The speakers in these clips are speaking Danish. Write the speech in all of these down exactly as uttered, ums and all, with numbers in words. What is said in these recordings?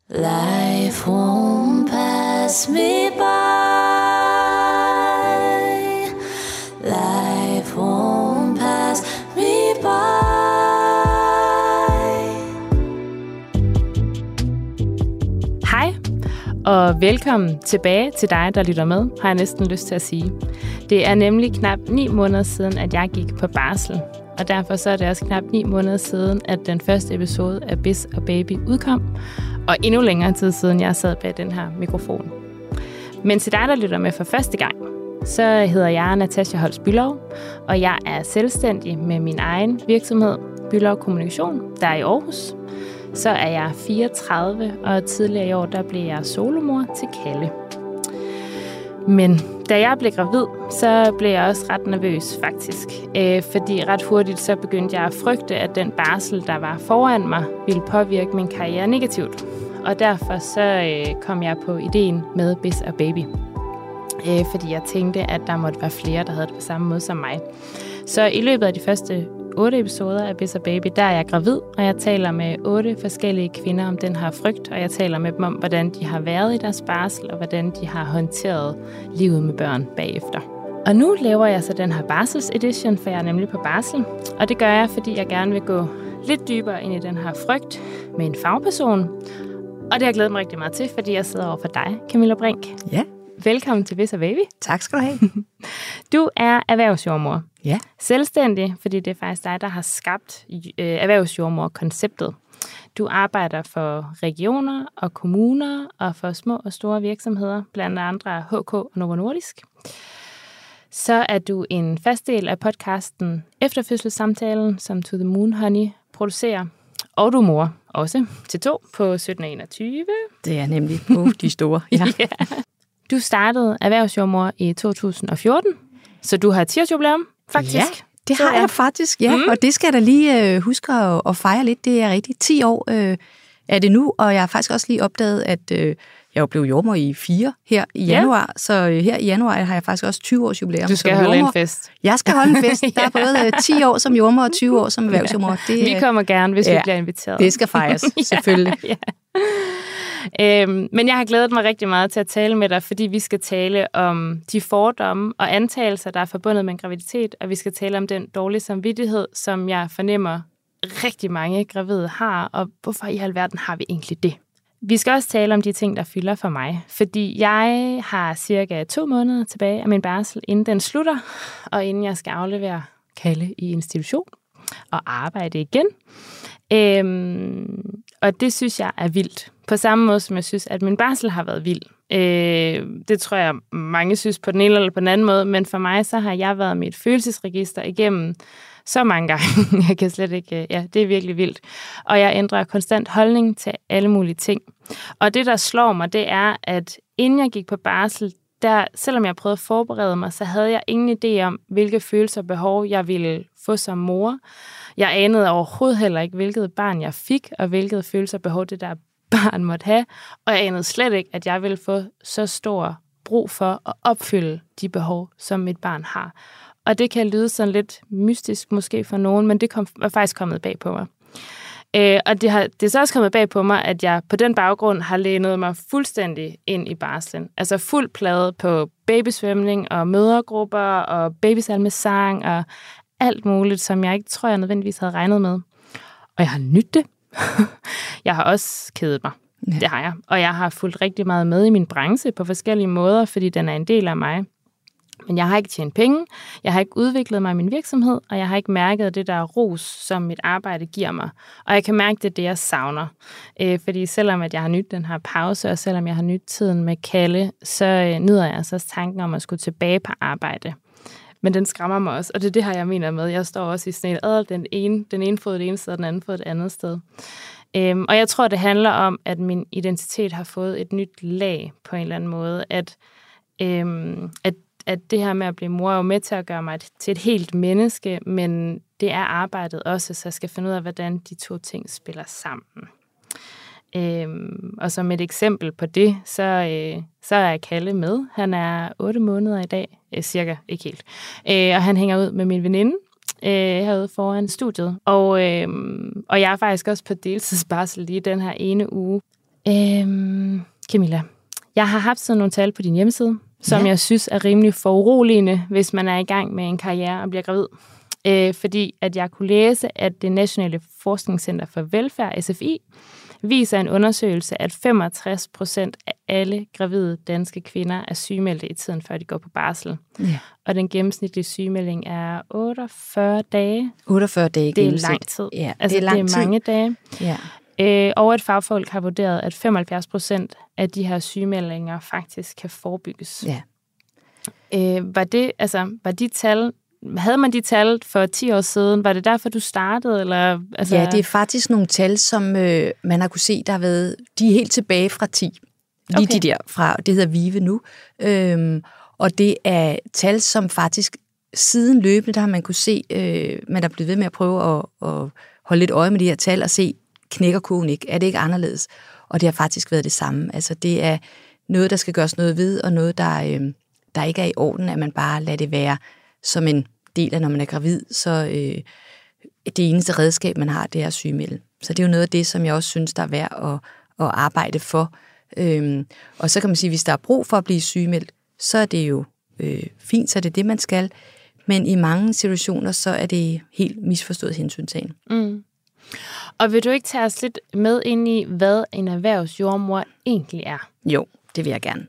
Life won't pass me by. Life won't pass me by. Hej, og velkommen tilbage til dig, der lytter med, har jeg næsten lyst til at sige. Det er nemlig knap ni måneder siden, at jeg gik på barsel. Og derfor så er det også knap ni måneder siden, at den første episode af Biz og Baby udkom. Og endnu længere tid siden, jeg sad bag den her mikrofon. Men til dig, der lytter med for første gang, så hedder jeg Natasha Holst Bülow, og jeg er selvstændig med min egen virksomhed, Bülow Kommunikation, der er i Aarhus. Så er jeg fireogtredive, og tidligere i år, der blev jeg solomor til Kalle. Men da jeg blev gravid, så blev jeg også ret nervøs faktisk. Øh, fordi ret hurtigt så begyndte jeg at frygte, at den barsel, der var foran mig, ville påvirke min karriere negativt. Og derfor så øh, kom jeg på ideen med Biz og Baby. Øh, fordi jeg tænkte, at der måtte være flere, der havde det på samme måde som mig. Så i løbet af de første otte episoder af Biz og Baby, der er jeg gravid, og jeg taler med otte forskellige kvinder om den her frygt, og jeg taler med dem om, hvordan de har været i deres barsel, og hvordan de har håndteret livet med børn bagefter. Og nu laver jeg så den her barselsedition, for jeg er nemlig på barsel, og det gør jeg, fordi jeg gerne vil gå lidt dybere ind i den her frygt med en fagperson, og det har jeg glædet mig rigtig meget til, fordi jeg sidder over for dig, Camilla Brink. Ja. Velkommen til Biz og Baby. Tak skal du have. Du er erhvervsjordmor. Ja. Selvstændig, fordi det er faktisk dig, der har skabt øh, erhvervsjordmor-konceptet. Du arbejder for regioner og kommuner og for små og store virksomheder, blandt andre H K og Novo Nordisk. Så er du en fast del af podcasten Efterfødselssamtalen, som To The Moon Honey producerer. Og du er mor også til to på sytten og enogtyve. Det er nemlig på de store. Ja. Ja. Du startede erhvervsjordmor i to tusind og fjorten, så du har ti års jubilæum, faktisk. Ja, det har jeg faktisk, ja. Mm. Og det skal jeg da lige øh, huske at, at fejre lidt. Det er rigtigt. ti år øh, er det nu, og jeg har faktisk også lige opdaget, at øh, jeg jo blev jordmor i fire her i januar. Ja. Så øh, her i januar har jeg faktisk også tyve års jubilæum. Du skal holde jordmor. En fest. Jeg skal holde en fest. Der er både øh, ti år som jordmor og tyve år som erhvervsjordmor. Det, vi kommer gerne, hvis ja, vi bliver inviteret. Det skal fejres, selvfølgelig. Ja, ja. Øhm, men jeg har glædet mig rigtig meget til at tale med dig, fordi vi skal tale om de fordomme og antagelser, der er forbundet med en graviditet, og vi skal tale om den dårlige samvittighed, som jeg fornemmer rigtig mange gravide har, og hvorfor i alverden har vi egentlig det? Vi skal også tale om de ting, der fylder for mig, fordi jeg har cirka to måneder tilbage af min barsel, inden den slutter, og inden jeg skal aflevere Kalle i institution og arbejde igen. Øhm, og det synes jeg er vildt. På samme måde, som jeg synes, at min barsel har været vild. Øh, det tror jeg, mange synes på den ene eller på den anden måde, men for mig, så har jeg været mit følelsesregister igennem så mange gange. Jeg kan slet ikke... Ja, det er virkelig vildt. Og jeg ændrer konstant holdning til alle mulige ting. Og det, der slår mig, det er, at inden jeg gik på barsel, der, selvom jeg prøvede at forberede mig, så havde jeg ingen idé om, hvilke følelser og behov jeg ville få som mor. Jeg anede overhovedet heller ikke, hvilket barn jeg fik, og hvilket følelser og behov det der barn måtte have. Og jeg anede slet ikke, at jeg ville få så stor brug for at opfylde de behov, som mit barn har. Og det kan lyde sådan lidt mystisk måske for nogen, men det kom, var faktisk kommet bag på mig. Øh, og det, har, det er så også kommet bag på mig, at jeg på den baggrund har lænet mig fuldstændig ind i barslen. Altså fuld plade på babysvømning og mødergrupper og babysalmesang og alt muligt, som jeg ikke tror, jeg nødvendigvis havde regnet med. Og jeg har nydt det. Jeg har også kedet mig. Ja. Det har jeg. Og jeg har fulgt rigtig meget med i min branche på forskellige måder, fordi den er en del af mig. Men jeg har ikke tjent penge, jeg har ikke udviklet mig i min virksomhed, og jeg har ikke mærket det der ros, som mit arbejde giver mig. Og jeg kan mærke, det er det, jeg savner. Øh, fordi selvom at jeg har nydt den her pause, og selvom jeg har nydt tiden med Kalle, så øh, nyder jeg altså også tanken om at skulle tilbage på arbejde. Men den skræmmer mig også, og det er det her, jeg mener med. Jeg står også i sådan et ad, den ene, den ene fod det ene sted, og den anden fod det andet sted. Øhm, og jeg tror, det handler om, at min identitet har fået et nyt lag på en eller anden måde. At, øhm, at, at det her med at blive mor er jo med til at gøre mig til et helt menneske, men det er arbejdet også, så jeg skal finde ud af, hvordan de to ting spiller sammen. Øhm, og som et eksempel på det, så, øh, så er Kalle med. Han er otte måneder i dag, øh, cirka, ikke helt. Øh, og han hænger ud med min veninde øh, herude foran studiet. Og, øh, og jeg er faktisk også på deltidsbarsel lige den her ene uge. Øhm, Camilla, jeg har haft sådan nogle tal på din hjemmeside, som ja. jeg synes er rimelig foruroligende, hvis man er i gang med en karriere og bliver gravid. Øh, fordi at jeg kunne læse, at det Nationale Forskningscenter for Velfærd, S F I, viser en undersøgelse, at femogtres procent af alle gravide danske kvinder er sygemeldte i tiden, før de går på barsel. Ja. Og den gennemsnitlige sygemelding er otteogfyrre dage. otteogfyrre dage Det er lang tid. Ja, altså, det er lang det er mange tid. dage. Ja. Øh, og et fagfolk har vurderet, at femoghalvfjerds procent af de her sygemeldinger faktisk kan forebygges. Ja. Øh, var det, altså, var de tal... Havde man de tal for ti år siden? Var det derfor, du startede? Eller, altså... Ja, det er faktisk nogle tal, som øh, man har kunne se, der har været... De er helt tilbage fra ti. Lige okay. de der fra... Det hedder VIVE nu. Øhm, og det er tal, som faktisk siden løbende, der har man kunne se... Øh, man er blevet ved med at prøve at, at holde lidt øje med de her tal og se, knækker kurven ikke? Er det ikke anderledes? Og det har faktisk været det samme. Altså, det er noget, der skal gøres noget ved, og noget, der, øh, der ikke er i orden, at man bare lader det være som en del af, når man er gravid, så øh, det eneste redskab, man har, det er sygemelde. Så det er jo noget af det, som jeg også synes, der er værd at, at arbejde for. Øhm, og så kan man sige, hvis der er brug for at blive sygemeldt, så er det jo øh, fint, så er det det, man skal. Men i mange situationer, så er det helt misforstået hensyntagen. Mm. Og vil du ikke tage os lidt med ind i, hvad en erhvervsjordmor egentlig er? Jo, det vil jeg gerne.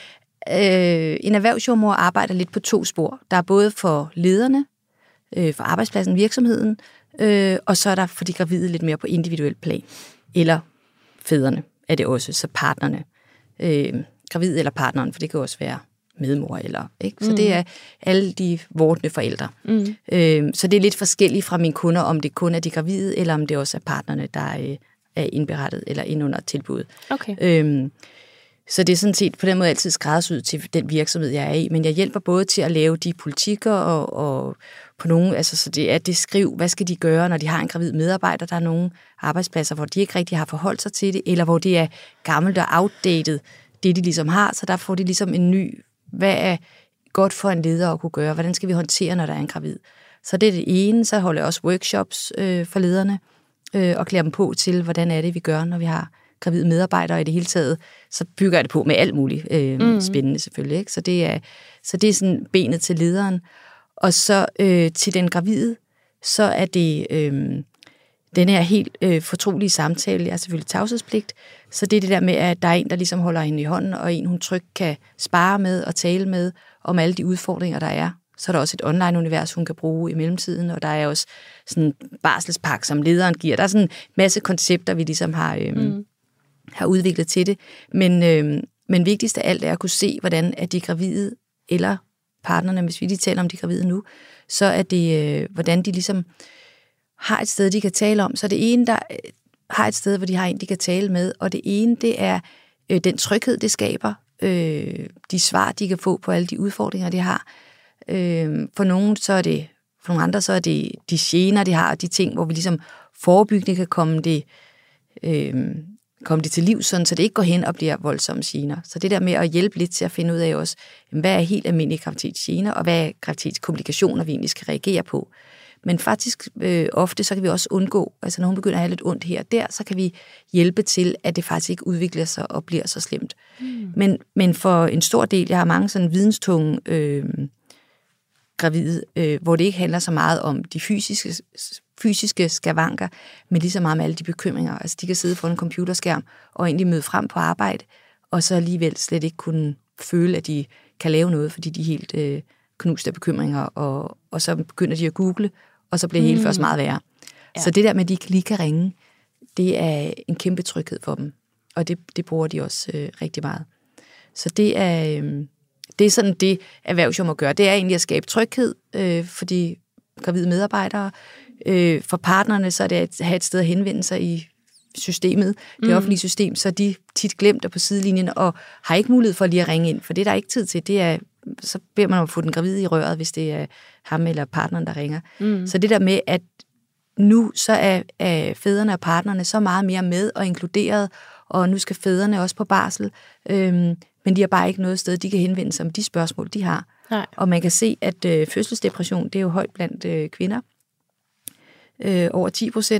Øh, en erhvervsjordmor arbejder lidt på to spor. Der er både for lederne, øh, for arbejdspladsen, virksomheden, øh, og så er der for de gravide lidt mere på individuel plan. Eller fædrene er det også, så partnerne. Øh, gravide eller partneren, for det kan også være medmor eller, ikke? Så mm. det er alle de vortende forældre. Mm. Øh, så det er lidt forskelligt fra mine kunder, om det kun er de gravide, eller om det også er partnerne, der øh, er indberettet eller ind under tilbud. Okay. Øh, Så det er sådan set på den måde altid skræddersyet til den virksomhed, jeg er i. Men jeg hjælper både til at lave de politikker og, og på nogle, altså så det er det skriv, hvad skal de gøre, når de har en gravid medarbejder. Der er nogle arbejdspladser, hvor de ikke rigtig har forholdt sig til det, eller hvor det er gammelt og outdated, det de ligesom har. Så der får de ligesom en ny, hvad er godt for en leder at kunne gøre? Hvordan skal vi håndtere, når der er en gravid? Så det er det ene. Så holder jeg også workshops øh, for lederne øh, og klæder dem på til, hvordan er det, vi gør, når vi har gravide medarbejdere i det hele taget, så bygger jeg det på med alt muligt øh, mm. spændende selvfølgelig. Ikke? Så, det er, så det er sådan benet til lederen. Og så øh, til den gravide, så er det øh, den her helt øh, fortrolige samtale. Jeg har selvfølgelig tavshedspligt, så det er det der med, at der er en, der ligesom holder hende i hånden, og en, hun trygt kan spare med og tale med om alle de udfordringer, der er. Så er der også et online-univers, hun kan bruge i mellemtiden, og der er også sådan en barselspakke, som lederen giver. Der er sådan en masse koncepter, vi ligesom har... Øh, mm. har udviklet til det, men, øh, men vigtigst af alt er at kunne se, hvordan er de gravide, eller partnerne, hvis vi lige taler om de gravide nu, så er det, øh, hvordan de ligesom har et sted, de kan tale om. Så det ene, der har et sted, hvor de har en, de kan tale med, og det ene, det er øh, den tryghed, det skaber, øh, de svar, de kan få på alle de udfordringer, de har. Øh, for nogen, så er det, for nogle andre, så er det de gener, de har, og de ting, hvor vi ligesom forebyggende kan komme det, øh, komme det til liv, sådan, så det ikke går hen og bliver voldsomme gener. Så det der med at hjælpe lidt til at finde ud af også, hvad er helt almindelige graviditetsgener, og hvad er graviditetskomplikationer, vi egentlig skal reagere på. Men faktisk øh, ofte, så kan vi også undgå, altså når hun begynder at have lidt ondt her og der, så kan vi hjælpe til, at det faktisk ikke udvikler sig og bliver så slemt. Mm. Men, men for en stor del, jeg har mange sådan videnstunge øh, gravide, øh, hvor det ikke handler så meget om de fysiske fysiske skavanker, men lige så meget med alle de bekymringer. Altså, de kan sidde foran en computerskærm og egentlig møde frem på arbejde, og så alligevel slet ikke kunne føle, at de kan lave noget, fordi de er helt øh, knust af bekymringer, og, og så begynder de at google, og så bliver det mm. hele først meget værre. Ja. Så det der med, at de lige kan ringe, det er en kæmpe tryghed for dem, og det, det bruger de også øh, rigtig meget. Så det er, øh, det er sådan det, erhvervsjordmor gør. Det er egentlig at skabe tryghed øh, for de gravide medarbejdere. Øh, for partnerne, så er det at have et sted at henvende sig i systemet, det mm. offentlige system, så de tit glemt på sidelinjen og har ikke mulighed for lige at ringe ind, for det er der ikke tid til. Det er, så beder man om at få den gravide i røret, hvis det er ham eller partneren, der ringer. Mm. Så det der med, at nu så er, er fædrene og partnerne så meget mere med og inkluderet, og nu skal fædrene også på barsel, øhm, men de har bare ikke noget sted, de kan henvende sig om de spørgsmål, de har. Nej. Og man kan se, at øh, fødselsdepression, det er jo højt blandt øh, kvinder, øh, over ti procent,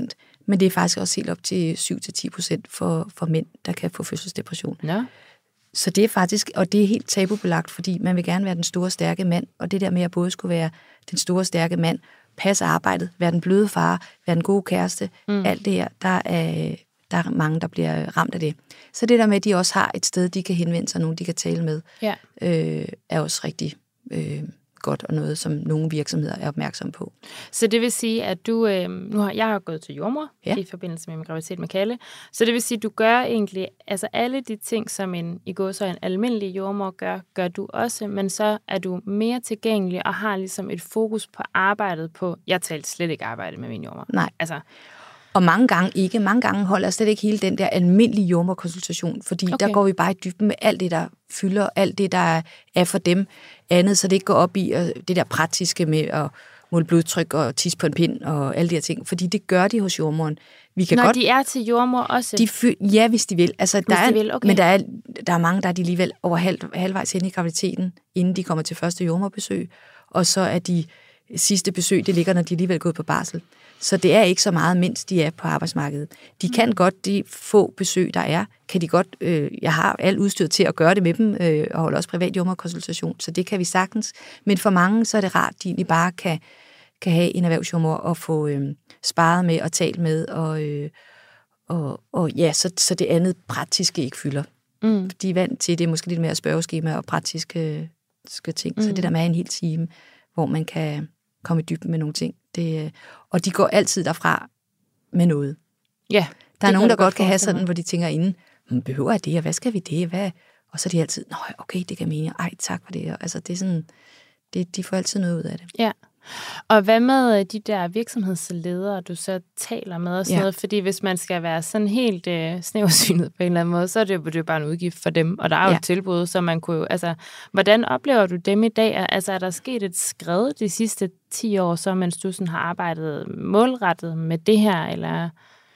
men det er faktisk også helt op til syv til ti procent for, for mænd, der kan få fødselsdepression. Ja. Så det er faktisk, og det er helt tabubelagt, fordi man vil gerne være den store, stærke mand, og det der med at både skulle være den store, stærke mand, passe arbejdet, være den bløde far, være den gode kæreste, mm. alt det her, der er, der er mange, der bliver ramt af det. Så det der med, at de også har et sted, de kan henvende sig, nogen de kan tale med, ja. øh, er også rigtig øh, godt, og noget, som nogle virksomheder er opmærksomme på. Så det vil sige, at du, øh, nu har jeg har gået til jordmor ja. i forbindelse med min graviditet med Kalle, så det vil sige, at du gør egentlig, altså alle de ting, som en, i går så en almindelig jordmor gør, gør du også, men så er du mere tilgængelig og har ligesom et fokus på arbejdet på, jeg talte slet ikke arbejde med min jordmor. Nej. Altså, og mange gange ikke. Mange gange holder jeg slet ikke hele den der almindelige jordmorkonsultation, fordi okay. der går vi bare i dybden med alt det, der fylder, alt det, der er for dem andet, så det ikke går op i og det der praktiske med at måle blodtryk og tisse på en pind og alle de her ting, fordi det gør de hos jordmoren. Vi kan Når godt, de er til jordmor også? De fy, ja, hvis de vil. Altså, hvis der er, de vil, okay. Men der er, der er mange, der er de alligevel over halv, halvvejs inde i graviditeten, inden de kommer til første jordmorbesøg, og så er de sidste besøg, det ligger, når de alligevel er gået på barsel. Så det er ikke så meget, mens de er på arbejdsmarkedet. De kan mm. godt, de få besøg, der er, kan de godt, øh, jeg har alt udstyret til at gøre det med dem, øh, og holder også privat jordmorkonsultation, så det kan vi sagtens. Men for mange, så er det rart, at de egentlig bare kan, kan have en erhvervsjordmor og få øh, sparet med og talt med, og, øh, og, og ja, så, så det andet praktiske ikke fylder. Mm. De er vant til, det er måske lidt mere spørgeskema og praktiske ting, mm. så det der med en hel time, hvor man kan komme i dybden med nogle ting. Det, og de går altid derfra med noget. Ja, der er nogen, der godt kan have sådan, hvor de tænker inden, behøver jeg det, og hvad skal vi det, hvad? Og så er de altid, nej, okay, det kan mene, ej, tak for det. Altså, det er sådan, det, de får altid noget ud af det. Ja. Og hvad med de der virksomhedsledere, du så taler med og sådan ja. noget? Fordi hvis man skal være sådan helt øh, snæversynet på en eller anden måde, så er det jo, det er jo bare en udgift for dem, og der er jo ja. et tilbud, så man kunne jo, altså, hvordan oplever du dem i dag? Altså, er der sket et skred de sidste ti år, så mens du sådan har arbejdet målrettet med det her, eller?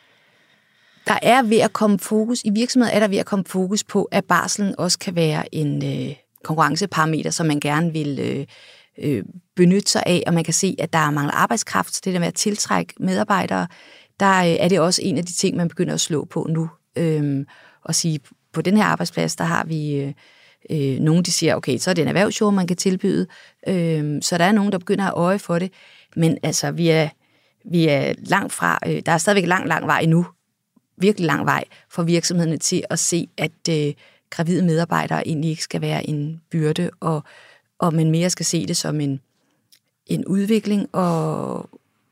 Der er ved at komme fokus, i virksomheder er der ved at komme fokus på, at barslen også kan være en øh, konkurrenceparameter, som man gerne vil øh, øh, benytte sig af, og man kan se, at der er mangler arbejdskraft, så det der med at tiltrække medarbejdere, der øh, er det også en af de ting, man begynder at slå på nu, øh, og sige, på den her arbejdsplads, der har vi øh, øh, nogen, de siger, okay, så er det en erhvervsjord, man kan tilbyde, øh, så der er nogen, der begynder at have øje for det, men altså, vi er, vi er langt fra, øh, der er stadigvæk lang, lang vej endnu, virkelig lang vej for virksomhederne til at se, at øh, gravide medarbejdere egentlig ikke skal være en byrde, og, og man mere skal se det som en, en udvikling, og,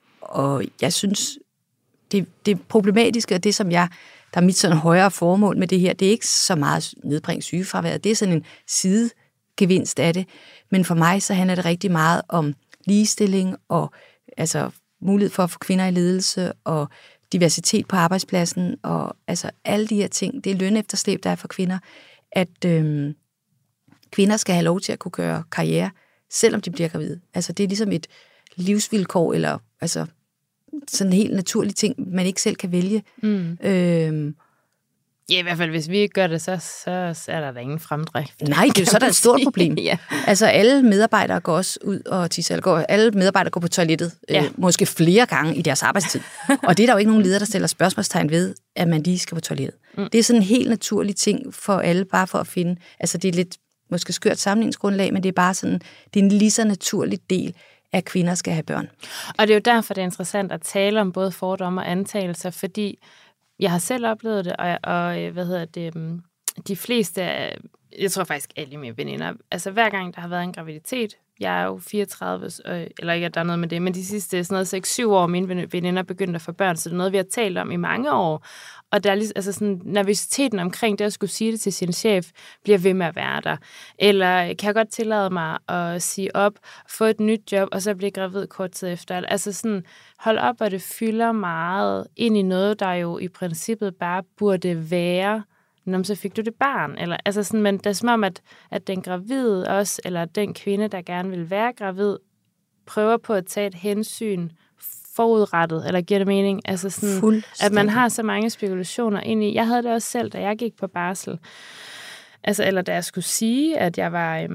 og jeg synes, det, det problematiske, og det som jeg, der er mit sådan højere formål med det her, det er ikke så meget nedbringe sygefraværet, det er sådan en sidegevinst af det, men for mig så handler det rigtig meget om ligestilling, og altså mulighed for at få kvinder i ledelse, og diversitet på arbejdspladsen, og altså alle de her ting, det er lønefterslæb, der er for kvinder, at øhm, kvinder skal have lov til at kunne gøre karriere, selvom de bliver gravide. Altså det er ligesom et livsvilkår, eller altså sådan en helt naturlig ting, man ikke selv kan vælge. Mm. Øhm, Ja, i hvert fald, hvis vi ikke gør det, så, så, så er der da ingen fremdrift. Nej, det er jo så der er et stort problem. ja. Altså, alle medarbejdere går også ud og tisser. Går, alle medarbejdere går på toilettet, ja. øh, måske flere gange i deres arbejdstid. Og det er der jo ikke nogen leder, der stiller spørgsmålstegn ved, at man lige skal på toilettet. Mm. Det er sådan en helt naturlig ting for alle, bare for at finde, altså det er lidt måske skørt sammenligningsgrundlag, men det er bare sådan, det er en lige så naturlig del, at kvinder skal have børn. Og det er jo derfor, det er interessant at tale om både fordomme og antagelser, fordi jeg har selv oplevet det, og, og hvad hedder det, de fleste, jeg tror faktisk alle mine veninder, altså hver gang der har været en graviditet, jeg er jo fireogtredive, eller ikke at der er noget med det, men de sidste sådan noget seks syv år, mine veninder begyndte at få børn, så det er noget, vi har talt om i mange år. Og der er ligesom, altså sådan, nervøsiteten omkring det at skulle sige det til sin chef, bliver ved med at være der. Eller kan jeg godt tillade mig at sige op, få et nyt job, og så blive gravid kort tid efter. Altså sådan, hold op, og det fylder meget ind i noget, der jo i princippet bare burde være, når så fik du det barn. Eller, altså sådan, men det er som om, at, at den gravide også, eller den kvinde, der gerne vil være gravid, prøver på at tage et hensyn forudrettet, eller giver det mening? Altså sådan, at man har så mange spekulationer ind i. Jeg havde det også selv, da jeg gik på barsel. Altså, eller da jeg skulle sige, at jeg var, øhm,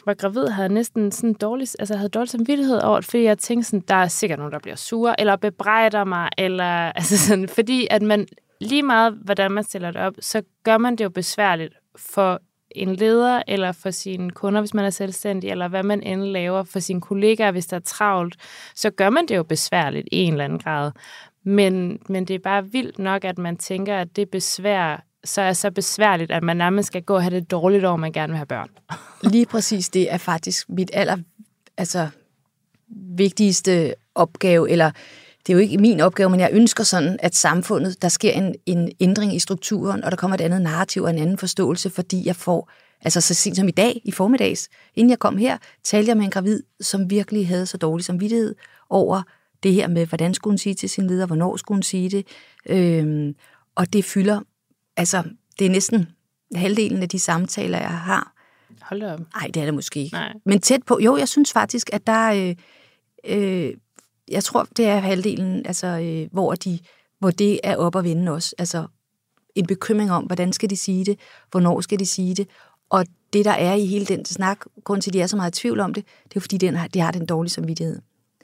var gravid, havde jeg næsten sådan dårlig, altså jeg havde dårlig samvittighed over det, fordi jeg tænkte sådan, der er sikkert nogen, der bliver sure, eller bebrejder mig, eller altså sådan, fordi at man lige meget, hvordan man stiller det op, så gør man det jo besværligt for en leder, eller for sine kunder, hvis man er selvstændig, eller hvad man end laver, for sine kollegaer, hvis der er travlt, så gør man det jo besværligt i en eller anden grad. Men, men det er bare vildt nok, at man tænker, at det besvær, så er så besværligt, at man nærmest skal gå og have det dårligt over, man gerne vil have børn. Lige præcis, det er faktisk mit aller altså, vigtigste opgave, eller det er jo ikke min opgave, men jeg ønsker sådan, at samfundet, der sker en, en ændring i strukturen, og der kommer et andet narrativ og en anden forståelse, fordi jeg får, altså så sent som i dag, i formiddags, inden jeg kom her, talte jeg med en gravid, som virkelig havde så dårlig samvittighed over det her med, hvordan skulle hun sige til sin leder, hvornår skulle hun sige det, øhm, og det fylder, altså det er næsten halvdelen af de samtaler, jeg har. Hold da op. Nej, det er det måske ikke. Nej. Men tæt på, jo, jeg synes faktisk, at der øh, øh, jeg tror, det er halvdelen, altså, øh, hvor, de, hvor det er op at vinde også. Altså en bekymring om, hvordan skal de sige det, hvornår skal de sige det, og det, der er i hele den snak, grund til, at de er så meget i tvivl om det, det er fordi, den har, de har den dårlige samvittighed.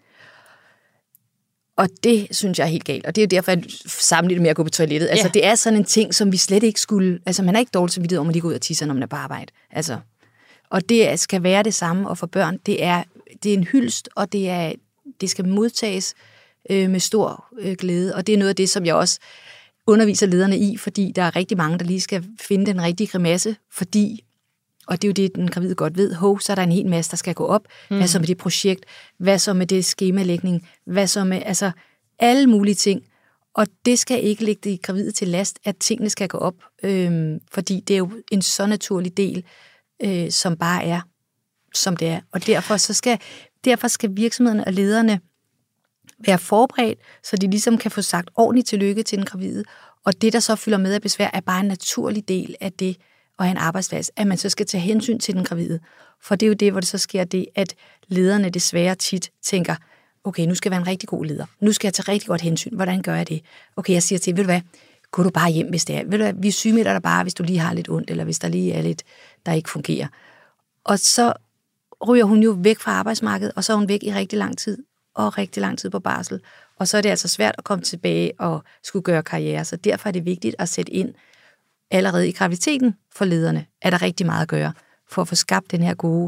Og det synes jeg er helt galt, og det er jo derfor, jeg sammenligner med at gå på toilettet. Altså, ja. Det er sådan en ting, som vi slet ikke skulle, altså man er ikke dårlig samvittighed om, at de går ud og tisser, når man er på arbejde. Altså, og det skal være det samme, og for børn, det er, det er en hyldest, og det er det skal modtages øh, med stor øh, glæde, og det er noget af det, som jeg også underviser lederne i, fordi der er rigtig mange, der lige skal finde den rigtige grimasse, fordi, og det er jo det, den gravide godt ved, hov, så er der en hel masse, der skal gå op. Mm. Hvad så med det projekt? Hvad så med det skemalægning? Hvad så med, altså, alle mulige ting. Og det skal ikke ligge det gravide til last, at tingene skal gå op, øh, fordi det er jo en så naturlig del, øh, som bare er, som det er. Og derfor så skal Derfor skal virksomhederne og lederne være forberedt, så de ligesom kan få sagt ordentligt tillykke til den gravide. Og det, der så fylder med af besvær, er bare en naturlig del af det at have en arbejdsplads, at man så skal tage hensyn til den gravide. For det er jo det, hvor det så sker det, at lederne desværre tit tænker, okay, nu skal jeg være en rigtig god leder. Nu skal jeg tage rigtig godt hensyn. Hvordan gør jeg det? Okay, jeg siger til, ved du hvad, gå du bare hjem, hvis det er. Ved du hvad, vi sygemelder dig bare, hvis du lige har lidt ondt, eller hvis der lige er lidt, der ikke fungerer. Og så ryger hun jo væk fra arbejdsmarkedet, og så er hun væk i rigtig lang tid, og rigtig lang tid på barsel. Og så er det altså svært at komme tilbage og skulle gøre karriere. Så derfor er det vigtigt at sætte ind allerede i graviditeten for lederne. Er der rigtig meget at gøre for at få skabt den her gode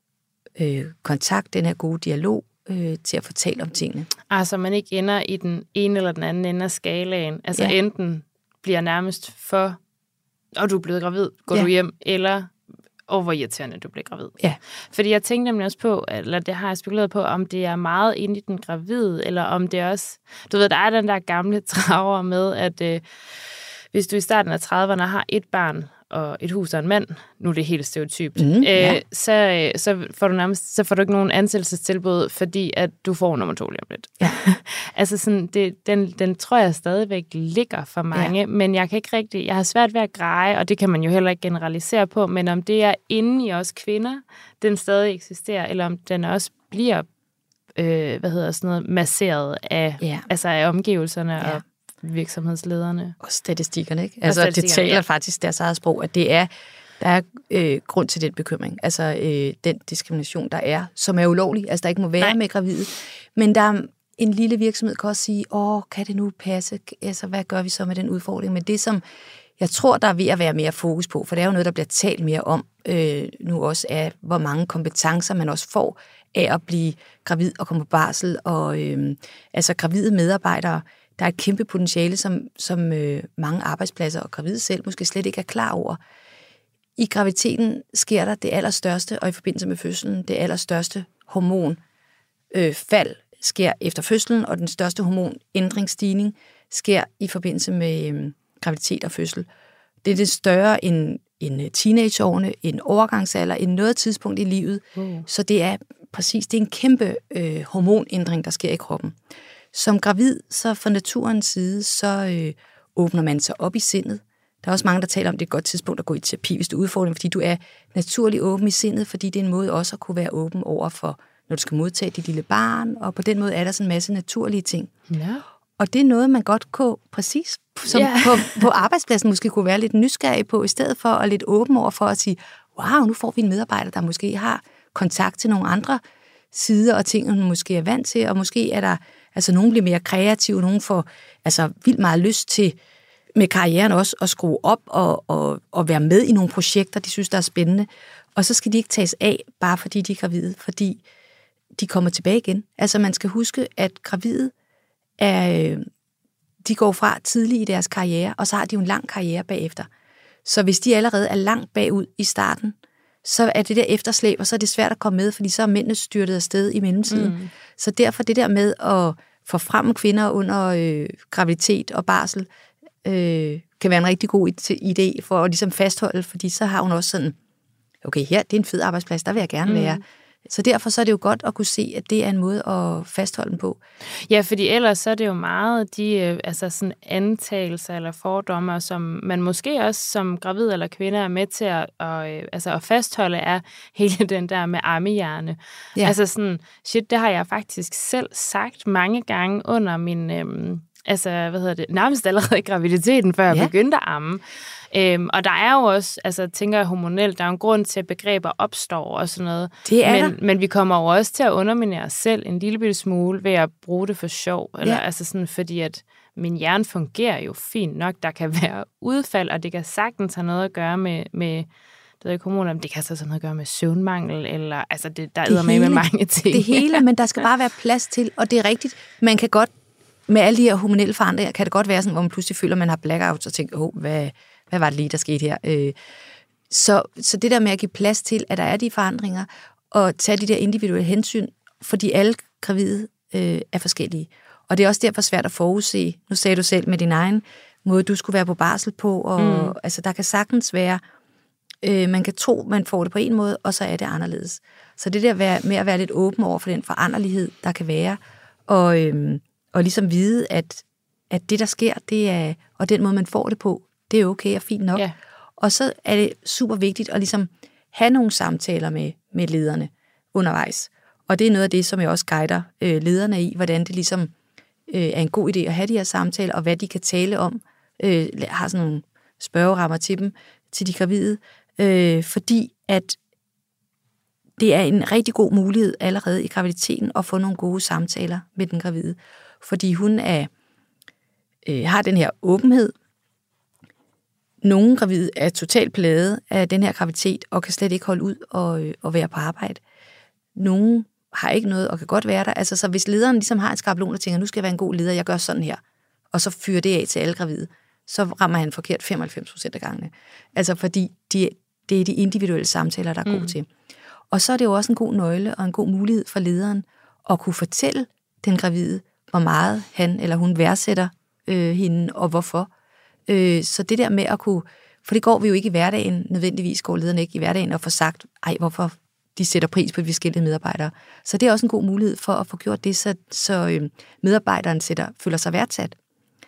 øh, kontakt, den her gode dialog øh, til at fortælle om tingene. Altså man ikke ender i den ene eller den anden ende af skalaen. Altså ja. Enten bliver nærmest for, og du er blevet gravid, går ja. du hjem, eller og hvor irriterende du bliver gravid. Ja. Fordi jeg tænkte nemlig også på, eller det har jeg spekuleret på, om det er meget inde i den gravide, eller om det også, du ved, der er den der gamle traver med, at øh, hvis du i starten af trediverne har et barn, og et hus og en mand, nu er det helt stereotypt, mm, ja. øh, så, så, får du nærmest, så får du ikke nogen ansættelsestilbud, fordi at du får nummer to lige om lidt. Ja. altså sådan, det, den, den tror jeg stadigvæk ligger for mange, ja. Men jeg kan ikke rigtig, jeg har svært ved at greje, og det kan man jo heller ikke generalisere på, men om det er inde i os kvinder, den stadig eksisterer, eller om den også bliver, øh, hvad hedder sådan noget, masseret af, ja. altså af omgivelserne ja. og virksomhedslederne. Og statistikkerne, ikke? Altså, statistikkerne, det taler ja. faktisk deres eget sprog, at det er, der er øh, grund til den bekymring. Altså, øh, den diskrimination, der er, som er ulovlig. Altså, der ikke må være Nej. med gravide. Men der er en lille virksomhed, kan også sige, åh, kan det nu passe? Altså, hvad gør vi så med den udfordring? Men det, som jeg tror, der er ved at være mere fokus på, for det er jo noget, der bliver talt mere om øh, nu også, er, hvor mange kompetencer man også får af at blive gravid og komme på barsel. Og øh, altså, gravide medarbejdere, der er et kæmpe potentiale, som, som øh, mange arbejdspladser og gravide selv måske slet ikke er klar over. I graviditeten sker der det allerstørste, og i forbindelse med fødslen, det allerstørste hormonfald øh, fald sker efter fødslen, og den største hormonændringsstigning sker i forbindelse med øh, graviditet og fødsel. Det er det større end, end teenageårene, end overgangsalder, end noget tidspunkt i livet. Mm. Så det er præcis, det er en kæmpe øh, hormonændring, der sker i kroppen. Som gravid, så fra naturens side, så øh, åbner man sig op i sindet. Der er også mange, der taler om, det er et godt tidspunkt at gå i terapi, hvis du er udfordring, fordi du er naturligt åben i sindet, fordi det er en måde også at kunne være åben over for, når du skal modtage dit lille barn, og på den måde er der sådan en masse naturlige ting. Ja. Og det er noget, man godt kunne, præcis som ja. på, på arbejdspladsen måske kunne være lidt nysgerrig på, i stedet for at lidt åben over for at sige, wow, nu får vi en medarbejder, der måske har kontakt til nogle andre sider og ting, hun måske er vant til, og måske er der, altså nogen bliver mere kreative, nogen får altså vildt meget lyst til med karrieren også at skrue op og, og, og være med i nogle projekter, de synes, der er spændende. Og så skal de ikke tages af, bare fordi de er gravide, fordi de kommer tilbage igen. Altså man skal huske, at gravide er, de går fra tidligt i deres karriere, og så har de jo en lang karriere bagefter. Så hvis de allerede er langt bagud i starten, så er det der efterslæb, og så er det svært at komme med, fordi så er mændene styrtet afsted i mellemtiden. Mm. Så derfor det der med at få frem kvinder under øh, graviditet og barsel, øh, kan være en rigtig god idé for at ligesom fastholde, fordi så har hun også sådan, okay, her, det er en fed arbejdsplads, der vil jeg gerne mm. være. Så derfor så er det jo godt at kunne se, at det er en måde at fastholde den på. Ja, fordi ellers så er det jo meget de altså sådan antagelser eller fordomme, som man måske også som gravid eller kvinde er med til at, og, altså at fastholde, er hele den der med ammehjerne. Ja. Altså sådan, shit, det har jeg faktisk selv sagt mange gange under min, øhm, altså hvad hedder det, nærmest allerede i graviditeten, før jeg ja. begyndte at amme. Øhm, og der er jo også, altså tænker jeg hormonelt, der er en grund til, at begreber opstår og sådan noget. Det er men, men vi kommer jo også til at underminere os selv en lille bitte smule ved at bruge det for sjov. Eller, ja. Altså sådan, fordi at min hjerne fungerer jo fint nok. Der kan være udfald, og det kan sagtens have noget at gøre med, med det er hormoner, men det kan altså have noget at gøre med søvnmangel, eller altså det, der er med med mange ting. Det hele, men der skal bare være plads til, og det er rigtigt. Man kan godt, med alle de her hormonelle forandringer, kan det godt være sådan, hvor man pludselig føler, at man har blackouts og tænker, åh, hvad... Hvad var det lige, der skete her? Øh, så, så det der med at give plads til, at der er de forandringer, og tage de der individuelle hensyn, fordi alle gravide øh, er forskellige. Og det er også derfor svært at forudse. Nu sagde du selv med din egen måde, du skulle være på barsel på, og mm. altså, der kan sagtens være, øh, man kan tro, man får det på en måde, og så er det anderledes. Så det der med at være lidt åben over for den foranderlighed, der kan være, og, øh, og ligesom vide, at, at det, der sker, det er, og den måde, man får det på, det er okay og fint nok. Ja. Og så er det super vigtigt at ligesom have nogle samtaler med, med lederne undervejs. Og det er noget af det, som jeg også guider øh, lederne i, hvordan det ligesom øh, er en god idé at have de her samtaler, og hvad de kan tale om. Øh, har sådan nogle spørgerammer til dem, til de gravide. Øh, fordi at det er en rigtig god mulighed allerede i graviditeten at få nogle gode samtaler med den gravide. Fordi hun er, øh, har den her åbenhed. Nogle gravide er totalt plaget af den her graviditet, og kan slet ikke holde ud og, og være på arbejde. Nogle har ikke noget, og kan godt være der. Altså, så hvis lederen ligesom har en skabelon, og tænker, nu skal jeg være en god leder, jeg gør sådan her, og så fyrer det af til alle gravide, så rammer han forkert femoghalvfems procent af gangene. Altså, fordi de, det er de individuelle samtaler, der er mm. gode til. Og så er det jo også en god nøgle, og en god mulighed for lederen, at kunne fortælle den gravide, hvor meget han eller hun værdsætter øh, hende, og hvorfor. Så det der med at kunne, for det går vi jo ikke i hverdagen, nødvendigvis går lederne ikke i hverdagen og får sagt, ej, hvorfor de sætter pris på de forskellige medarbejdere. Så det er også en god mulighed for at få gjort det, så, så medarbejderen sætter, føler sig værdsat.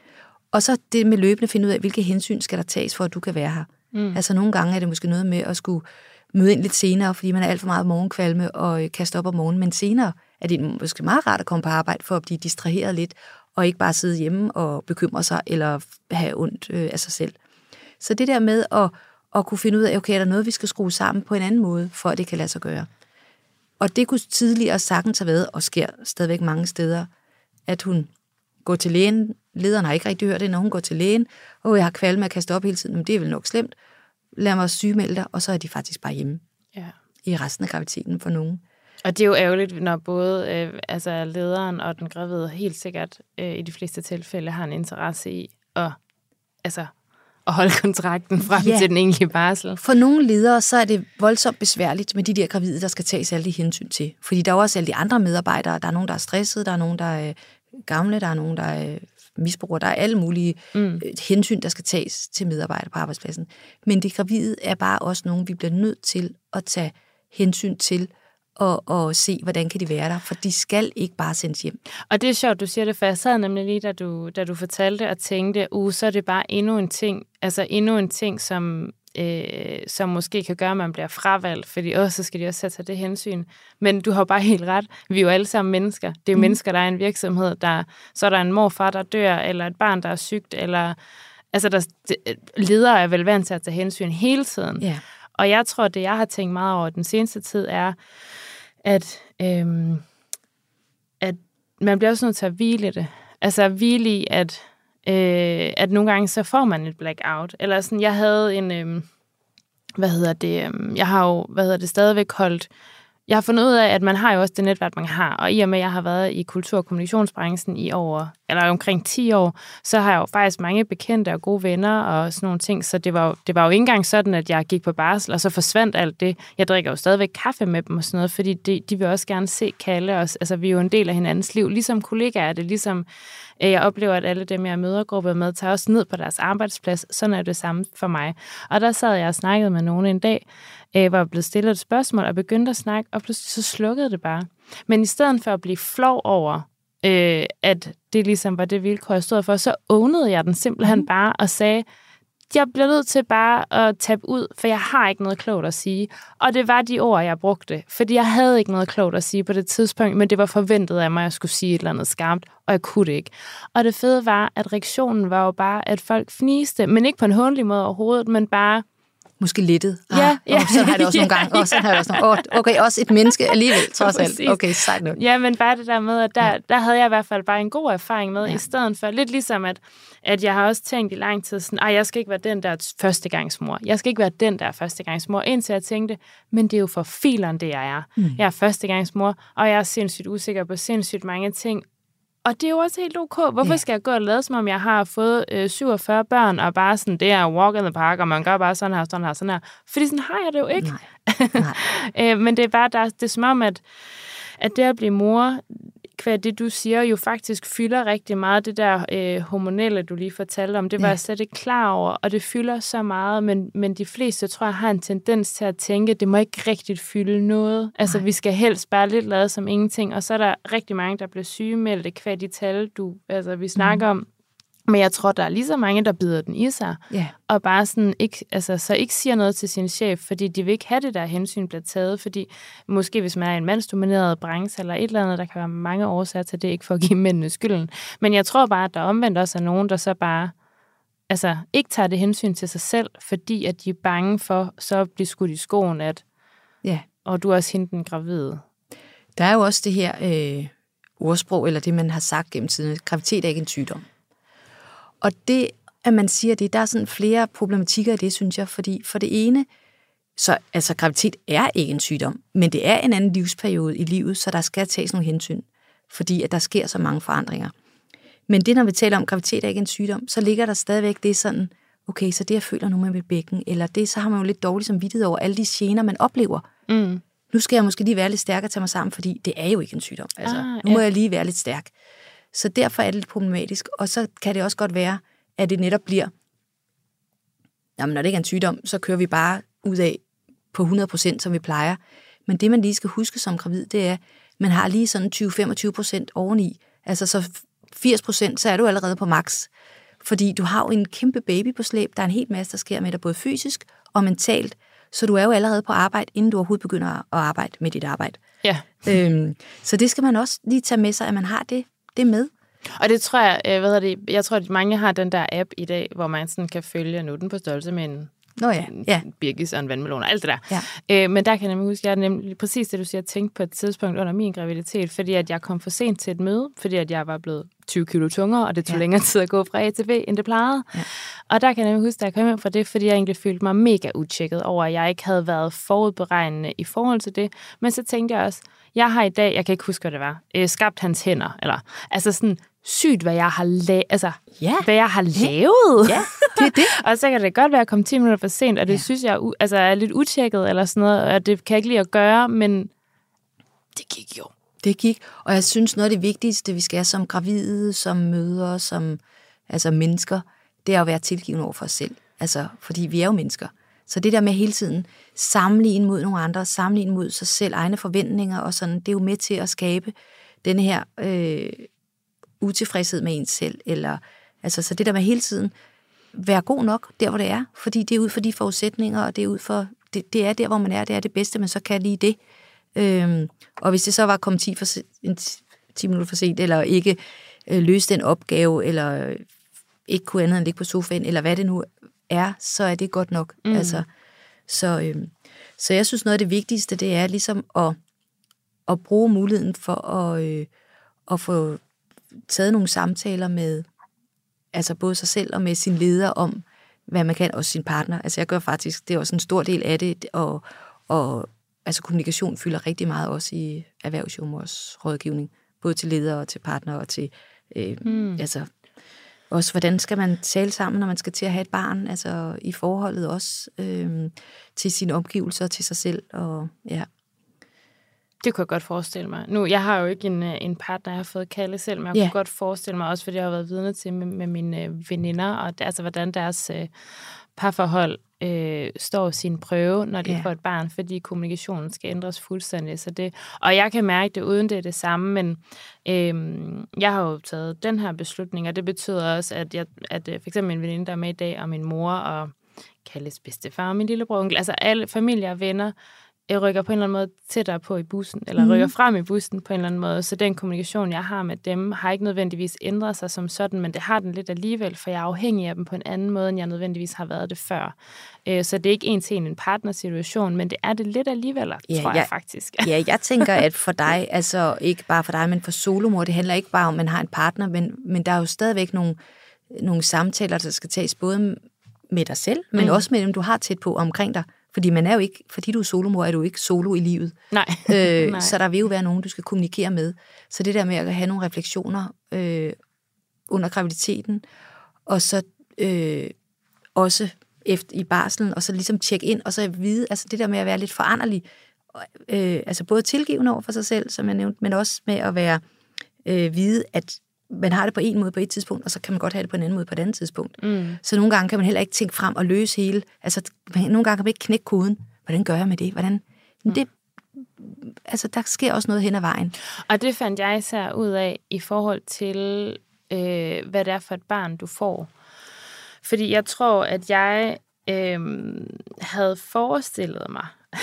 Og så det med løbende at finde ud af, hvilke hensyn skal der tages for, at du kan være her. Mm. Altså nogle gange er det måske noget med at skulle møde ind lidt senere, fordi man er alt for meget morgenkvalme og kaste op om morgenen, men senere er det måske meget rart at komme på arbejde for at blive distraheret lidt, og ikke bare sidde hjemme og bekymre sig, eller have ondt øh, af sig selv. Så det der med at, at kunne finde ud af, okay, er der noget, vi skal skrue sammen på en anden måde, for at det kan lade sig gøre. Og det kunne tidligere sagtens have været, og sker stadigvæk mange steder, at hun går til lægen. Lederen har ikke rigtig hørt det, når hun går til lægen. Og jeg har kvalme at kaste op hele tiden, men det er vel nok slemt. Lad mig sygemelde dig, og så er de faktisk bare hjemme. Ja. I resten af graviditeten for nogen. Og det er jo ærgerligt, når både øh, altså lederen og den gravide helt sikkert øh, i de fleste tilfælde har en interesse i at, altså, at holde kontrakten frem ja. til den egentlige barsel. For nogle ledere, så er det voldsomt besværligt med de der gravide, der skal tages alle de hensyn til. Fordi der er også alle de andre medarbejdere. Der er nogen, der er stressede, der er nogen, der er gamle, der er nogen, der er misbrugere. Der er alle mulige mm. hensyn, der skal tages til medarbejdere på arbejdspladsen. Men de gravide er bare også nogen, vi bliver nødt til at tage hensyn til, Og, og se, hvordan kan de være der, for de skal ikke bare sendes hjem. Og det er sjovt, du siger det, for jeg sad nemlig lige, da du, da du fortalte og tænkte, uh, så er det bare endnu en ting, altså endnu en ting, som, øh, som måske kan gøre, at man bliver fravalgt, fordi åh, så skal de også tage det hensyn. Men du har bare helt ret, vi er jo alle sammen mennesker. Det er jo mm. mennesker, der er en virksomhed, der, så er der en morfar, der dør, eller et barn, der er sygt, eller altså der, ledere er vel vant til at tage hensyn hele tiden. Yeah. og jeg tror, det jeg har tænkt meget over den seneste tid, er, at, øhm, at man bliver også nødt til at hvile det. Altså at hvile i, at, øh, at nogle gange så får man et blackout. Eller sådan, jeg havde en, øh, hvad hedder det, øh, jeg har jo, hvad hedder det, stadigvæk holdt, jeg har fundet ud af, at man har jo også det netværk, man har. Og i og med, at jeg har været i kultur- og kommunikationsbranchen i over, eller omkring ti år, så har jeg jo faktisk mange bekendte og gode venner og sådan nogle ting. Så det var jo, det var jo ikke engang sådan, at jeg gik på barsel, og så forsvandt alt det. Jeg drikker jo stadigvæk kaffe med dem og sådan noget, fordi de, de vil også gerne se Kalle. Og, altså, vi er jo en del af hinandens liv. Ligesom kollegaer er det, ligesom jeg oplever, at alle dem, jeg møder grupper med, tager også ned på deres arbejdsplads. Sådan er det samme for mig. Og der sad jeg og snakkede med nogen en dag, øh, hvor jeg blev stillet et spørgsmål og begyndte at snakke, og pludselig så slukkede det bare. Men i stedet for at blive flov over, øh, at det ligesom var det vilkår, jeg stod for, så ownede jeg den simpelthen bare og sagde, jeg bliver nødt til bare at tabe ud, for jeg har ikke noget klogt at sige. Og det var de ord, jeg brugte, fordi jeg havde ikke noget klogt at sige på det tidspunkt, men det var forventet af mig, at jeg skulle sige et eller andet skarpt, og jeg kunne det ikke. Og det fede var, at reaktionen var jo bare, at folk fniste, men ikke på en håndelig måde overhovedet, men bare måske lettet. Ah, ja, ja. Og sådan har det også nogle gange. Og sådan har det også nogle, okay, også et menneske alligevel, trods alt. Okay, sejt nok. Ja, men bare det der med, at der, der havde jeg i hvert fald bare en god erfaring med, ja. I stedet for, lidt ligesom, at, at jeg har også tænkt i lang tid sådan, ej, jeg skal ikke være den der førstegangsmor. Jeg skal ikke være den der førstegangsmor, indtil jeg tænkte, men det er jo for fileren, det jeg er. Mm. Jeg er førstegangsmor, og jeg er sindssygt usikker på sindssygt mange ting. Og det er jo også helt ok. Hvorfor skal jeg gå og lade, som om jeg har fået øh, syvogfyrre børn, og bare sådan, det er walk in the park, og man gør bare sådan her, sådan her, sådan her. Fordi sådan har jeg det jo ikke. Nej. Nej. øh, men det er bare, der, det er som om, at, at det at blive mor, hvad det du siger, jo faktisk fylder rigtig meget. Det der øh, hormonelle, du lige fortalte om, det var ja. Jeg slet ikke klar over, og det fylder så meget, men, men de fleste, tror jeg, har en tendens til at tænke, det må ikke rigtigt fylde noget. Altså, Nej. Vi skal helst bare lidt lade som ingenting, og så er der rigtig mange, der bliver sygemeldte, kvad de tal, du, altså, vi snakker mm. om. Men jeg tror, der er lige så mange, der bider den i sig, yeah. og bare sådan ikke, altså, så ikke siger noget til sin chef, fordi de vil ikke have det der hensyn bliver taget, fordi måske hvis man er i en mandsdomineret branche eller et eller andet, der kan være mange årsager til det, ikke for at give mændene skylden. Men jeg tror bare, at der omvendt også er nogen, der så bare altså, ikke tager det hensyn til sig selv, fordi at de er bange for så at blive skudt i skoen, at yeah. og du er også hende den gravide. Der er jo også det her øh, ordsprog, eller det man har sagt gennem tiden, at graviditet er ikke en sygdom. Og det, at man siger det, der er sådan flere problematikker i det, synes jeg, fordi for det ene, så altså graviditet er ikke en sygdom, men det er en anden livsperiode i livet, så der skal tages nogle hensyn, fordi at der sker så mange forandringer. Men det, når vi taler om, at graviditet er ikke en sygdom, så ligger der stadigvæk det sådan, okay, så det, jeg føler nu med mit bækken, eller det, så har man jo lidt dårligt samvittighed over alle de gener, man oplever. Mm. Nu skal jeg måske lige være lidt stærkere til mig sammen, fordi det er jo ikke en sygdom. Altså, ah, nu må ja. jeg lige være lidt stærk. Så derfor er det lidt problematisk. Og så kan det også godt være, at det netop bliver, jamen når det ikke er en sygdom, så kører vi bare ud af på hundrede procent, som vi plejer. Men det, man lige skal huske som gravid, det er, at man har lige sådan tyve til femogtyve procent oveni. Altså så firs procent, så er du allerede på max. Fordi du har jo en kæmpe baby på slæb. Der er en hel masse, der sker med dig, både fysisk og mentalt. Så du er jo allerede på arbejde, inden du overhovedet begynder at arbejde med dit arbejde. Ja. Øhm, så det skal man også lige tage med sig, at man har det. Det er med. Og det tror jeg, hvad hedder det, jeg tror, at mange har den der app i dag, hvor man sådan kan følge, nu den på størrelse med en, Nå ja. Ja. en birkis og en vandmelon og alt det der. Ja. Øh, men der kan jeg nemlig huske, jeg er nemlig præcis det, du siger, tænkt på et tidspunkt under min graviditet, fordi at jeg kom for sent til et møde, fordi at jeg var blevet tyve kilo tungere, og det tog ja. længere tid at gå fra A til B, end det plejede. Ja. Og der kan jeg nemlig huske, at jeg kom hjem fra det, fordi jeg egentlig følte mig mega utjekket over, at jeg ikke havde været forudberegnende i forhold til det. Men så tænkte jeg også, jeg har i dag, jeg kan ikke huske, hvad det var, øh, skabt hans hænder, eller altså sådan sygt, hvad jeg har, la- altså, ja. hvad jeg har lavet. Ja, det er det. Og så kan det godt være at komme ti minutter for sent, og det ja. synes jeg u- altså, er lidt utjekket, eller sådan noget, og det kan jeg ikke lide at gøre, men det gik jo. Det gik, og jeg synes, noget af det vigtigste, vi skal som gravide, som mødre, som altså mennesker, det er at være tilgivende over for os selv. Altså, fordi vi er jo mennesker. Så det der med hele tiden sammenligne mod nogle andre, sammenligne mod sig selv, egne forventninger og sådan, det er jo med til at skabe den her øh, utilfredshed med ens selv. Eller, altså, så det der med hele tiden være god nok, der hvor det er, fordi det er ud for de forudsætninger, og det er ud for, det, det er der, hvor man er, det er det bedste, men så kan lige det. Øhm, og hvis det så var at komme ti, for, ti minutter for sent, eller ikke øh, løse den opgave, eller ikke kunne andet end ligge på sofaen, eller hvad det nu er, så er det godt nok. Mm. Altså, Så, øh, så jeg synes, noget af det vigtigste, det er ligesom at, at bruge muligheden for at, øh, at få taget nogle samtaler med altså både sig selv og med sin leder om, hvad man kan, og sin partner. Altså jeg gør faktisk, det er også en stor del af det, og, og altså kommunikation fylder rigtig meget også i erhvervsjordmors rådgivning, både til ledere og til partnere og til, øh, mm. altså også hvordan skal man tale sammen, når man skal til at have et barn, altså i forholdet også øh, til sine omgivelser, til sig selv, og ja. Det kunne jeg godt forestille mig. Nu, jeg har jo ikke en, en partner, jeg har fået Kalle selv, men jeg yeah. kunne godt forestille mig også, fordi jeg har været vidne til med, med mine veninder, og altså, hvordan deres øh, parforhold øh, står sin prøve, når de yeah. får et barn, fordi kommunikationen skal ændres fuldstændig. Så det, og jeg kan mærke det, uden det er det samme, men øh, jeg har jo taget den her beslutning, og det betyder også, at, jeg, at for eksempel min veninde, der er med i dag, og min mor, og Kalles bedstefar, og min lillebror, onkel, altså alle familier og venner, jeg rykker på en eller anden måde tættere på i bussen, eller mm. rykker frem i bussen på en eller anden måde, så den kommunikation, jeg har med dem, har ikke nødvendigvis ændret sig som sådan, men det har den lidt alligevel, for jeg er afhængig af dem på en anden måde, end jeg nødvendigvis har været det før. Så det er ikke en til en, en partnersituation, men det er det lidt alligevel, ja, tror jeg, jeg faktisk. Ja, jeg tænker, at for dig, altså ikke bare for dig, men for solomor, det handler ikke bare om, at man har en partner, men, men der er jo stadigvæk nogle, nogle samtaler, der skal tages både med dig selv, men mm. også med dem, du har tæt på omkring dig. Fordi man er jo ikke, fordi du er solomor, er du ikke solo i livet. Nej. øh, Nej. Så der vil jo være nogen, du skal kommunikere med. Så det der med at have nogle refleksioner øh, under graviditeten, og så øh, også efter, i barslen, og så ligesom tjekke ind, og så vide, altså det der med at være lidt foranderlig, øh, altså både tilgivende over for sig selv, som jeg nævnte, men også med at være øh, vide, at man har det på en måde på et tidspunkt, og så kan man godt have det på en anden måde på et andet tidspunkt. Mm. Så nogle gange kan man heller ikke tænke frem og løse hele, altså nogle gange kan man ikke knække koden. Hvordan gør jeg med det? Hvordan? Mm. det altså der sker også noget hen ad vejen. Og det fandt jeg især ud af i forhold til, øh, hvad det er for et barn, du får. Fordi jeg tror, at jeg øh, havde forestillet mig,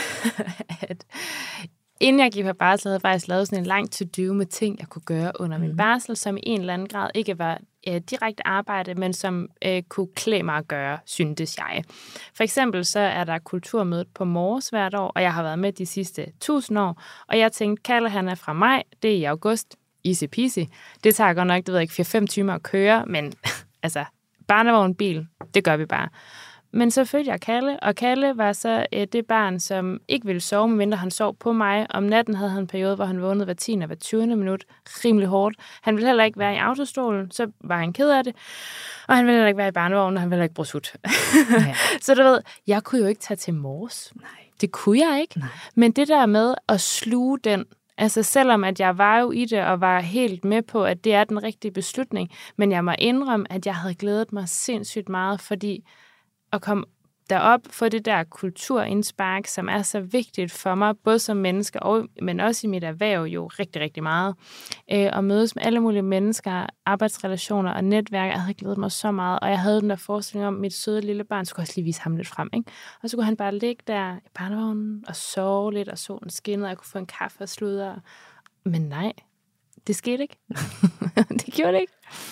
at inden jeg gik på barsel, havde jeg faktisk lavet sådan en lang to-do med ting, jeg kunne gøre under min barsel, som i en eller anden grad ikke var øh, direkte arbejde, men som øh, kunne klæde mig at gøre, syntes jeg. For eksempel så er der kulturmødet på Mors hvert år, og jeg har været med de sidste tusind år, og jeg tænkte, Kalle, han er fra maj, det er i august, easy peasy. Det tager godt nok, det ved jeg ikke, fire fem timer at køre, men altså, barnevogn, bil, det gør vi bare. Men så følte jeg Kalle, og Kalle var så øh, det barn, som ikke ville sove, medmindre han sov på mig. Om natten havde han en periode, hvor han vågnede hver tiende og hver tyvende minut, rimelig hårdt. Han ville heller ikke være i autostolen, så var han ked af det. Og han ville heller ikke være i barnevognen, og han ville heller ikke bruge sut. Ja. Så du ved, jeg kunne jo ikke tage til Mors. Nej. Det kunne jeg ikke. Nej. Men det der med at sluge den, altså selvom at jeg var jo i det, og var helt med på, at det er den rigtige beslutning, men jeg må indrømme, at jeg havde glædet mig sindssygt meget, fordi at komme derop, få det der kulturindspark, som er så vigtigt for mig, både som menneske, og, men også i mit erhverv jo rigtig, rigtig meget. Øh, og mødes med alle mulige mennesker, arbejdsrelationer og netværk. Jeg havde glædet mig så meget, og jeg havde den der forestilling om, at mit søde lille barn skulle også lige vise ham lidt frem, ikke? Og så kunne han bare ligge der i barnevognen og sove lidt, og solen skinnede, og jeg kunne få en kaffe og sludre. Men nej, det skete ikke. Det gjorde det ikke.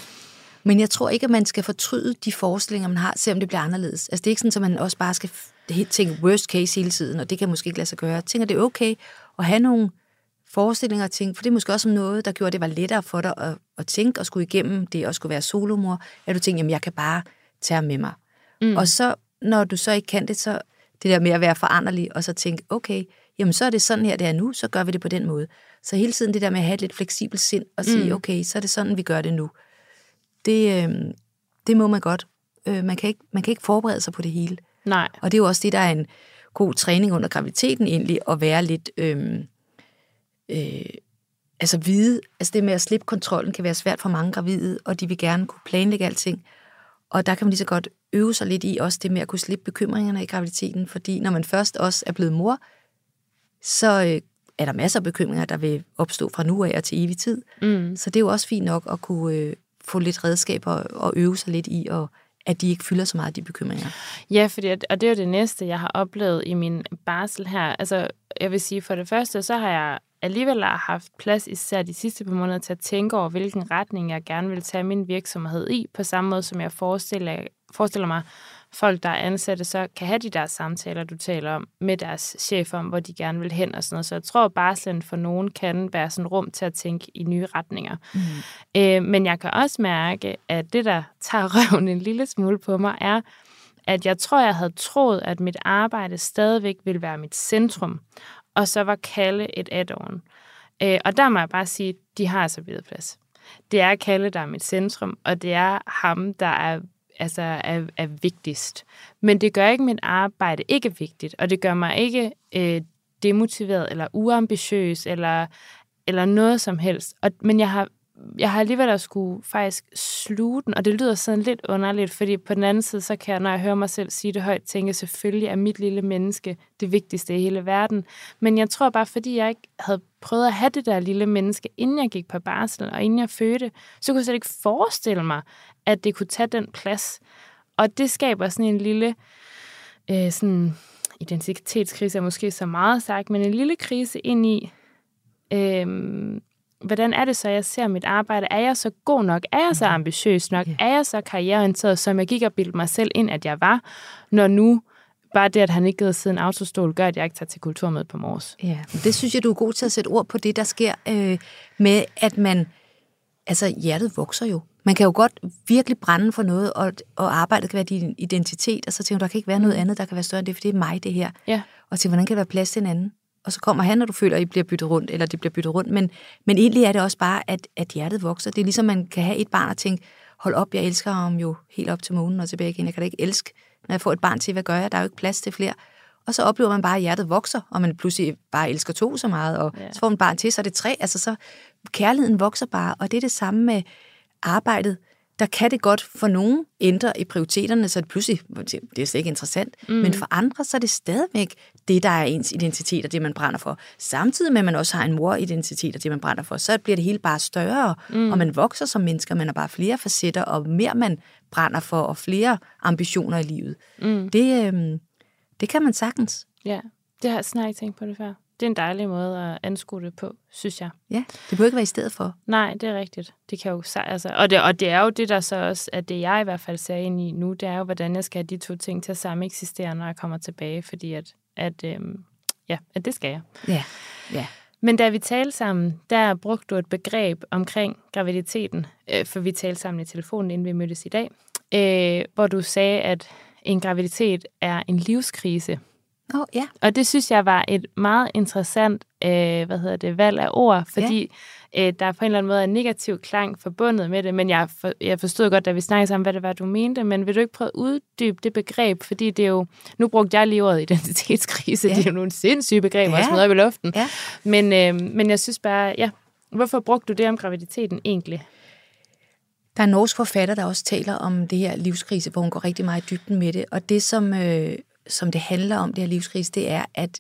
Men jeg tror ikke, at man skal fortryde de forestillinger, man har, selvom det bliver anderledes. Altså det er ikke sådan, at man også bare skal tænke worst case hele tiden, og det kan måske ikke lade sig gøre. Jeg tænker, det er okay at have nogle forestillinger og ting, for det er måske også noget, der gjorde, at det var lettere for dig at, at tænke og skulle igennem det, og skulle være solomor, at du tænker, jamen jeg kan bare tage med mig. Mm. Og så, når du så ikke kan det, så det der med at være foranderlig, og så tænke, okay, jamen så er det sådan her, det er nu, så gør vi det på den måde. Så hele tiden det der med at have et lidt fleksibelt sind, og sige, mm. okay, så er det sådan, vi gør det nu. Det, øh, det må man godt. Øh, man, kan ikke, man kan ikke forberede sig på det hele. Nej. Og det er jo også det, der er en god træning under graviditeten egentlig, at være lidt, øh, øh, altså vide, altså det med at slippe kontrollen kan være svært for mange gravide, og de vil gerne kunne planlægge alting. Og der kan man lige så godt øve sig lidt i også det med at kunne slippe bekymringerne i graviditeten, fordi når man først også er blevet mor, så øh, er der masser af bekymringer, der vil opstå fra nu af og til evig tid. Mm. Så det er jo også fint nok at kunne øh, få lidt redskaber og øve sig lidt i, og at de ikke fylder så meget, de bekymringer. Ja, fordi, og det er jo det næste, jeg har oplevet i min barsel her. Altså, jeg vil sige, for det første, så har jeg alligevel haft plads, især de sidste par måneder, til at tænke over, hvilken retning jeg gerne vil tage min virksomhed i, på samme måde, som jeg forestiller, forestiller mig, folk, der er ansatte, så kan have de der samtaler, du taler om, med deres chef om, hvor de gerne vil hen og sådan noget. Så jeg tror, at barslen for nogen kan være sådan rum til at tænke i nye retninger. Mm. Øh, men jeg kan også mærke, at det, der tager røven en lille smule på mig, er, at jeg tror, jeg havde troet, at mit arbejde stadigvæk ville være mit centrum, og så var Kalle et add-on. Øh, og der må jeg bare sige, at de har altså videre plads. Det er Kalle, der er mit centrum, og det er ham, der er, altså, er, er vigtigst. Men det gør ikke mit arbejde ikke vigtigt, og det gør mig ikke øh, demotiveret eller uambitiøs eller, eller noget som helst. Og, men jeg har Jeg har alligevel at skulle faktisk sluge den, og det lyder sådan lidt underligt, fordi på den anden side, så kan jeg, når jeg hører mig selv sige det højt, tænke, selvfølgelig er mit lille menneske det vigtigste i hele verden. Men jeg tror bare, fordi jeg ikke havde prøvet at have det der lille menneske, inden jeg gik på barsel, og inden jeg fødte, så kunne jeg slet ikke forestille mig, at det kunne tage den plads. Og det skaber sådan en lille øh, sådan identitetskrise, er måske så meget sagt, men en lille krise ind i... Øh, hvordan er det så, jeg ser mit arbejde? Er jeg så god nok? Er jeg så ambitiøs nok? Er jeg så karriereorienteret, som jeg gik og bildte mig selv ind, at jeg var, når nu bare det, at han ikke gider sidde en autostol, gør, at jeg ikke tager til kulturmødet på Mors? Ja, det synes jeg, du er god til at sætte ord på det, der sker øh, med, at man... Altså, hjertet vokser jo. Man kan jo godt virkelig brænde for noget, og, og arbejdet kan være din identitet, og så tænker du, der kan ikke være noget andet, der kan være større end det, for det er mig, det her. Ja. Og til, hvordan kan der være plads til en anden? Og så kommer han, når du føler, at I bliver byttet rundt, eller det bliver byttet rundt. Men, men egentlig er det også bare, at, at hjertet vokser. Det er ligesom, man kan have et barn og tænke, hold op, jeg elsker ham jo helt op til månen og tilbage igen. Jeg kan da ikke elske, når jeg får et barn til, hvad gør jeg? Der er jo ikke plads til flere. Og så oplever man bare, at hjertet vokser, og man pludselig bare elsker to så meget, og ja. Så får man barn til, så er det tre. Altså så kærligheden vokser bare, og det er det samme med arbejdet. Der kan det godt for nogen ændre i prioriteterne, så det pludselig, det er slet ikke interessant, mm. men for andre, så er det stadigvæk det, der er ens identitet og det, man brænder for. Samtidig med, at man også har en moridentitet og det, man brænder for, så bliver det hele bare større, mm. og man vokser som mennesker, man har bare flere facetter, og mere man brænder for, og flere ambitioner i livet. Mm. Det, øhm, det kan man sagtens. Ja, det har jeg snart ikke tænkt på det før. Det er en dejlig måde at anskue det på, synes jeg. Ja, det bør ikke være i stedet for. Nej, det er rigtigt. Det kan jo, altså, og, det, og det er jo det, der så også, at det jeg i hvert fald ser ind i nu, det er jo, hvordan jeg skal have de to ting til at samme eksistere, når jeg kommer tilbage, fordi at, at, øhm, ja, at det skal jeg. Ja, ja. Men da vi talte sammen, der brugte du et begreb omkring graviditeten, øh, for vi talte sammen i telefonen, inden vi mødtes i dag, øh, hvor du sagde, at en graviditet er en livskrise. Oh, ja. Og det synes jeg var et meget interessant øh, hvad hedder det, valg af ord, fordi ja. øh, der er på en eller anden måde en negativ klang forbundet med det, men jeg, for, jeg forstod godt, da vi snakkede sammen, hvad det var, du mente, men vil du ikke prøve at uddybe det begreb, fordi det er jo, nu brugte jeg lige ordet identitetskrise, ja. Det er jo nogle sindssyge begreber, ja. Smidt op i luften, ja. men, øh, men jeg synes bare, ja, hvorfor brugte du det om graviditeten egentlig? Der er en norsk forfatter, der også taler om det her livskrise, hvor hun går rigtig meget i dybden med det, og det som... Øh, som det handler om, det her livskrise, det er, at,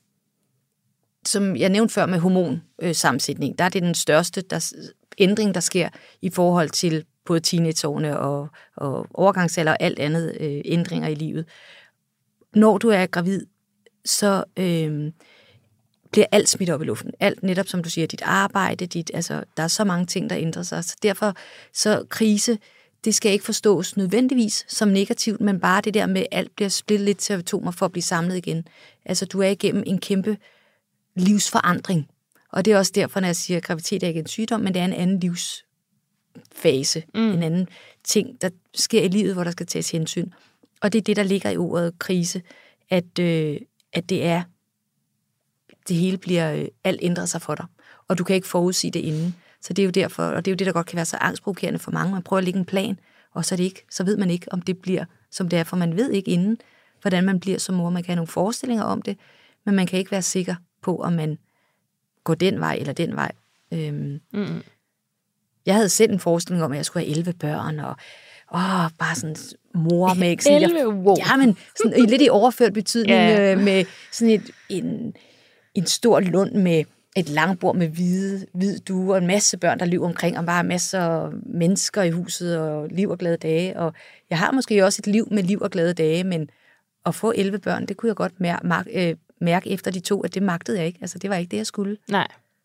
som jeg nævnte før med hormonsammensætning, der er det den største der, ændring, der sker i forhold til både teenageårene og, og overgangsalder og alt andet øh, ændringer i livet. Når du er gravid, så øh, bliver alt smidt op i luften. Alt netop, som du siger, dit arbejde, dit, altså, der er så mange ting, der ændrer sig. Så derfor, så krise, det skal ikke forstås nødvendigvis som negativt, men bare det der med, at alt bliver splittet lidt til atomer for at blive samlet igen. Altså, du er igennem en kæmpe livsforandring. Og det er også derfor, når jeg siger, at graviditet er ikke en sygdom, men det er en anden livsfase. Mm. En anden ting, der sker i livet, hvor der skal tages hensyn. Og det er det, der ligger i ordet krise, at, øh, at det er, det hele bliver, øh, alt ændrer sig for dig. Og du kan ikke forudsige det inden. Så det er jo derfor, og det er jo det, der godt kan være så angstprovokerende for mange. Man prøver at lægge en plan, og så, er det ikke, så ved man ikke, om det bliver, som det er, for man ved ikke inden, hvordan man bliver som mor. Man kan have nogle forestillinger om det, men man kan ikke være sikker på, om man går den vej eller den vej. Øhm, mm. Jeg havde selv en forestilling om, at jeg skulle have elleve børn, og åh, bare sådan mor med... Sådan, elleve? Wow. Ja, men sådan, lidt i overført betydning, yeah. øh, med sådan et, en, en stor lund med et langbord med hvide, hvid due og en masse børn, der løber omkring, og bare masser af mennesker i huset, og liv og glade dage. Og jeg har måske også et liv med liv og glade dage, men at få elleve børn, det kunne jeg godt mærke, mærke efter de to, at det magtede jeg ikke. Altså, det var ikke det, jeg skulle. Nej.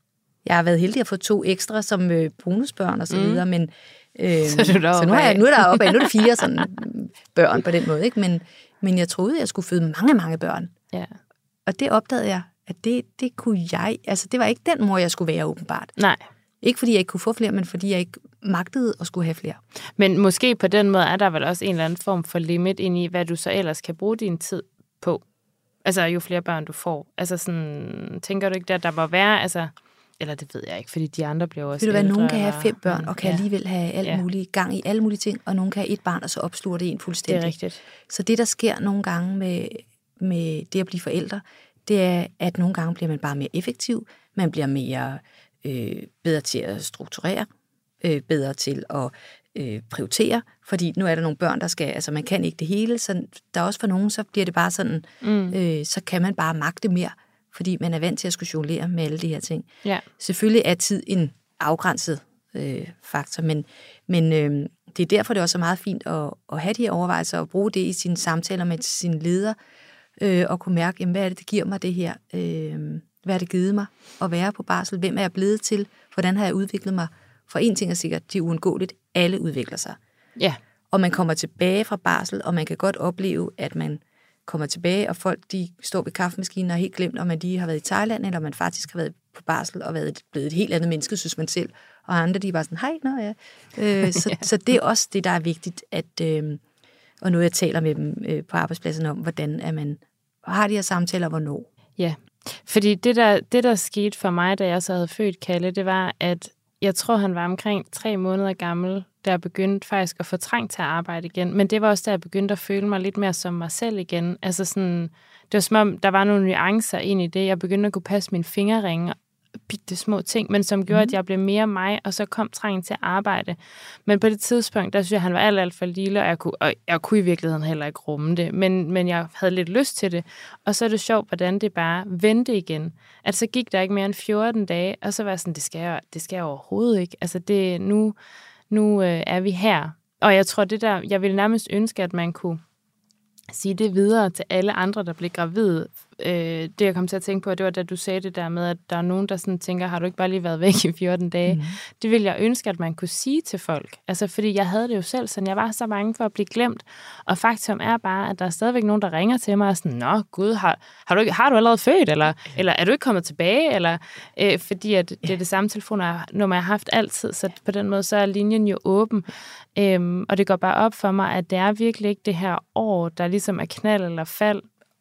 Jeg har været heldig at få to ekstra som øh, bonusbørn og så videre, mm. men øh, så, så nu er, jeg, nu er der oppe af, nu er der fire sådan børn på den måde, ikke? Men, men jeg troede, jeg skulle føde mange, mange børn. Ja. Og det opdagede jeg, at det, det kunne jeg, altså det var ikke den mor, jeg skulle være åbenbart. Nej. Ikke fordi jeg ikke kunne få flere, men fordi jeg ikke magtede at skulle have flere. Men måske på den måde er der vel også en eller anden form for limit ind i, hvad du så ellers kan bruge din tid på. Altså jo flere børn du får. Altså sådan, tænker du ikke, at der må være, altså, eller det ved jeg ikke, fordi de andre bliver også ældre. Ved du hvad, nogen kan eller, have fem børn, og kan ja. alligevel have alt ja. muligt gang i alle mulige ting, og nogen kan have et barn, og så opsluger det en fuldstændig. Det er rigtigt. Så det, der sker nogle gange med, med det at blive forældre, det er, at nogle gange bliver man bare mere effektiv, man bliver mere øh, bedre til at strukturere, øh, bedre til at øh, prioritere, fordi nu er der nogle børn, der skal, altså man kan ikke det hele, så der er også for nogen, så bliver det bare sådan, mm. øh, så kan man bare magte mere, fordi man er vant til at skulle jonglere med alle de her ting. Ja. Selvfølgelig er tid en afgrænset øh, faktor, men, men øh, det er derfor, det også er meget fint at, at have de her overvejelser og bruge det i sine samtaler med sin leder, øh, og kunne mærke, jamen, hvad er det, det giver mig det her? Øh, hvad har det givet mig at være på barsel? Hvem er jeg blevet til? Hvordan har jeg udviklet mig? For en ting er sikkert, det er uundgåeligt. Alle udvikler sig. Ja. Og man kommer tilbage fra barsel, og man kan godt opleve, at man kommer tilbage, og folk de står ved kaffemaskinen og er helt glemt, om man de har været i Thailand, eller man faktisk har været på barsel og været blevet et helt andet menneske, synes man selv. Og andre, de er bare sådan, hej, nå ja. Øh, så, ja. Så det er også det, der er vigtigt, at, øh, og nu jeg taler med dem øh, på arbejdspladsen om, hvordan er man har de her samtaler, hvornår. Ja, fordi det der, det, der skete for mig, da jeg så havde født Kalle, det var, at jeg tror, han var omkring tre måneder gammel, da jeg begyndte faktisk at få trang til at arbejde igen. Men det var også, da jeg begyndte at føle mig lidt mere som mig selv igen. Altså sådan, det var som om, der var nogle nuancer ind i det. Jeg begyndte at kunne passe mine fingerringe, bitte små ting, men som gjorde, mm. at jeg blev mere mig, og så kom trangen til at arbejde. Men på det tidspunkt, der synes jeg, han var alt, alt for lille, og jeg kunne, og jeg kunne i virkeligheden heller ikke rumme det, men, men jeg havde lidt lyst til det. Og så er det sjovt, hvordan det bare vendte igen. At så gik der ikke mere end fjorten dage, og så var jeg sådan, det skal jeg, det skal jeg overhovedet ikke. Altså det, nu, nu øh, er vi her. Og jeg tror, det der, jeg ville nærmest ønske, at man kunne sige det videre til alle andre, der blev gravide. Øh, det, jeg kom til at tænke på, det var, da du sagde det der med, at der er nogen, der sådan tænker, har du ikke bare lige været væk i fjorten dage? Mm. Det ville jeg ønske, at man kunne sige til folk. Altså, fordi jeg havde det jo selv sådan, jeg var så bange for at blive glemt. Og faktum er bare, at der er stadigvæk nogen, der ringer til mig og sådan, nå gud, har, har, du, har du allerede født? Eller, eller er du ikke kommet tilbage? Eller, øh, fordi at det er det samme telefonnummer, jeg har haft altid, så på den måde, så er linjen jo åben. Øhm, og det går bare op for mig, at det er virkelig ikke det her år, der ligesom er knald eller fald.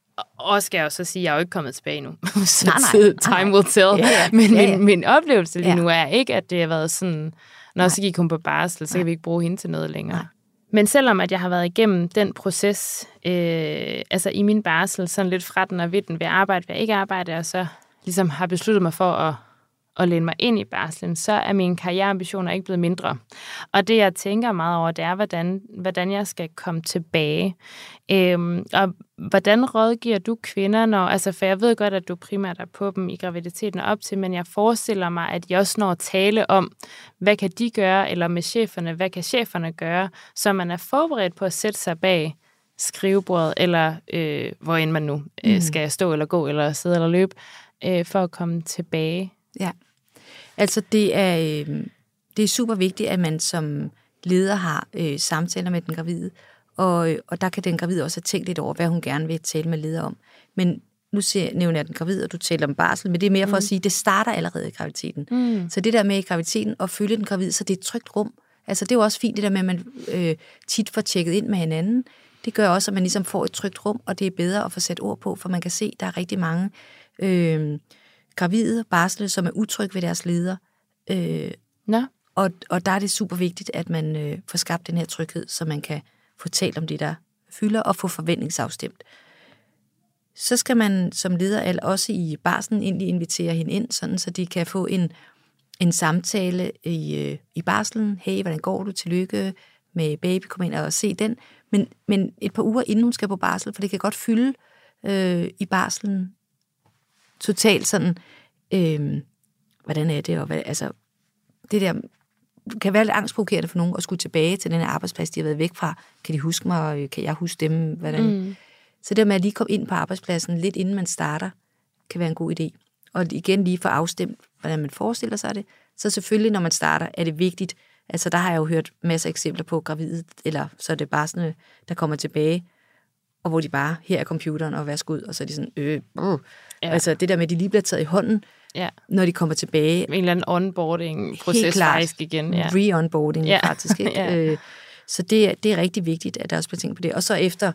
Og skal jeg jo så sige, at jeg er jo ikke kommet tilbage nu. Så nej, nej, time nej. will tell. Ja, ja. Men ja, ja. Min, min oplevelse lige ja. nu er ikke, at det har været sådan, når så gik hun på barsel, så kan nej. vi ikke bruge hende til noget længere. Nej. Men selvom at jeg har været igennem den proces, øh, altså i min barsel, sådan lidt fra den og ved den, ved arbejde, ved ikke arbejde, og så ligesom har besluttet mig for at og læne mig ind i barslen, så er mine karriereambitioner ikke blevet mindre. Og det, jeg tænker meget over, det er, hvordan, hvordan jeg skal komme tilbage. Øhm, og hvordan rådgiver du kvinder, når, altså, for jeg ved godt, at du primært er på dem i graviditeten op til, men jeg forestiller mig, at jeg også når at tale om, hvad kan de gøre, eller med cheferne, hvad kan cheferne gøre, så man er forberedt på at sætte sig bag skrivebordet, eller øh, hvor end man nu øh, mm. skal stå, eller gå, eller sidde, eller løbe, øh, for at komme tilbage. Ja, altså det er, øh, det er super vigtigt, at man som leder har øh, samtaler med den gravide, og, og der kan den gravide også have tænkt lidt over, hvad hun gerne vil tale med leder om. Men nu ser, nævner jeg den gravide, og du taler om barsel, men det er mere for mm. at sige, at det starter allerede i graviditeten. Mm. Så det der med i graviditeten at følge den gravide, så det er et trygt rum. Altså det er jo også fint, det der med, at man øh, tit får tjekket ind med hinanden. Det gør også, at man ligesom får et trygt rum, og det er bedre at få sat ord på, for man kan se, at der er rigtig mange øh, gravide barsel, som er utrygge ved deres leder. Øh, Nå. og, og der er det super vigtigt, at man øh, får skabt den her tryghed, så man kan få talt om det, der fylder, og få forventningsafstemt. Så skal man som leder også i barslen egentlig invitere hende ind, sådan, så de kan få en, en samtale i, øh, i barslen. Hey, hvordan går du? Tillykke med baby, kom ind og se den. Men, men et par uger inden hun skal på barsel, for det kan godt fylde øh, i barslen totalt sådan, øh, hvordan er det, og hvad, altså, det der kan være lidt angstprovokerende for nogen at skulle tilbage til den her arbejdsplads, de har været væk fra. Kan de huske mig? Kan jeg huske dem? Hvordan? Mm. Så det med at lige komme ind på arbejdspladsen lidt inden man starter, kan være en god idé. og igen lige få afstemt, hvordan man forestiller sig det. Så selvfølgelig, når man starter, er det vigtigt. Altså, der har jeg jo hørt masser af eksempler på gravide, eller så er det bare sådan, der kommer tilbage, og hvor de bare, her er computeren, og værsgo ud, og så er de sådan, øh, øh. Ja. Altså, det der med, at de lige bliver taget i hånden, ja. Når de kommer tilbage. En eller anden onboarding-proces faktisk igen. Ja. Re-onboarding ja. faktisk, ikke? ja. øh, så det, det er rigtig vigtigt, at der også bliver tænkt på det. Og så efter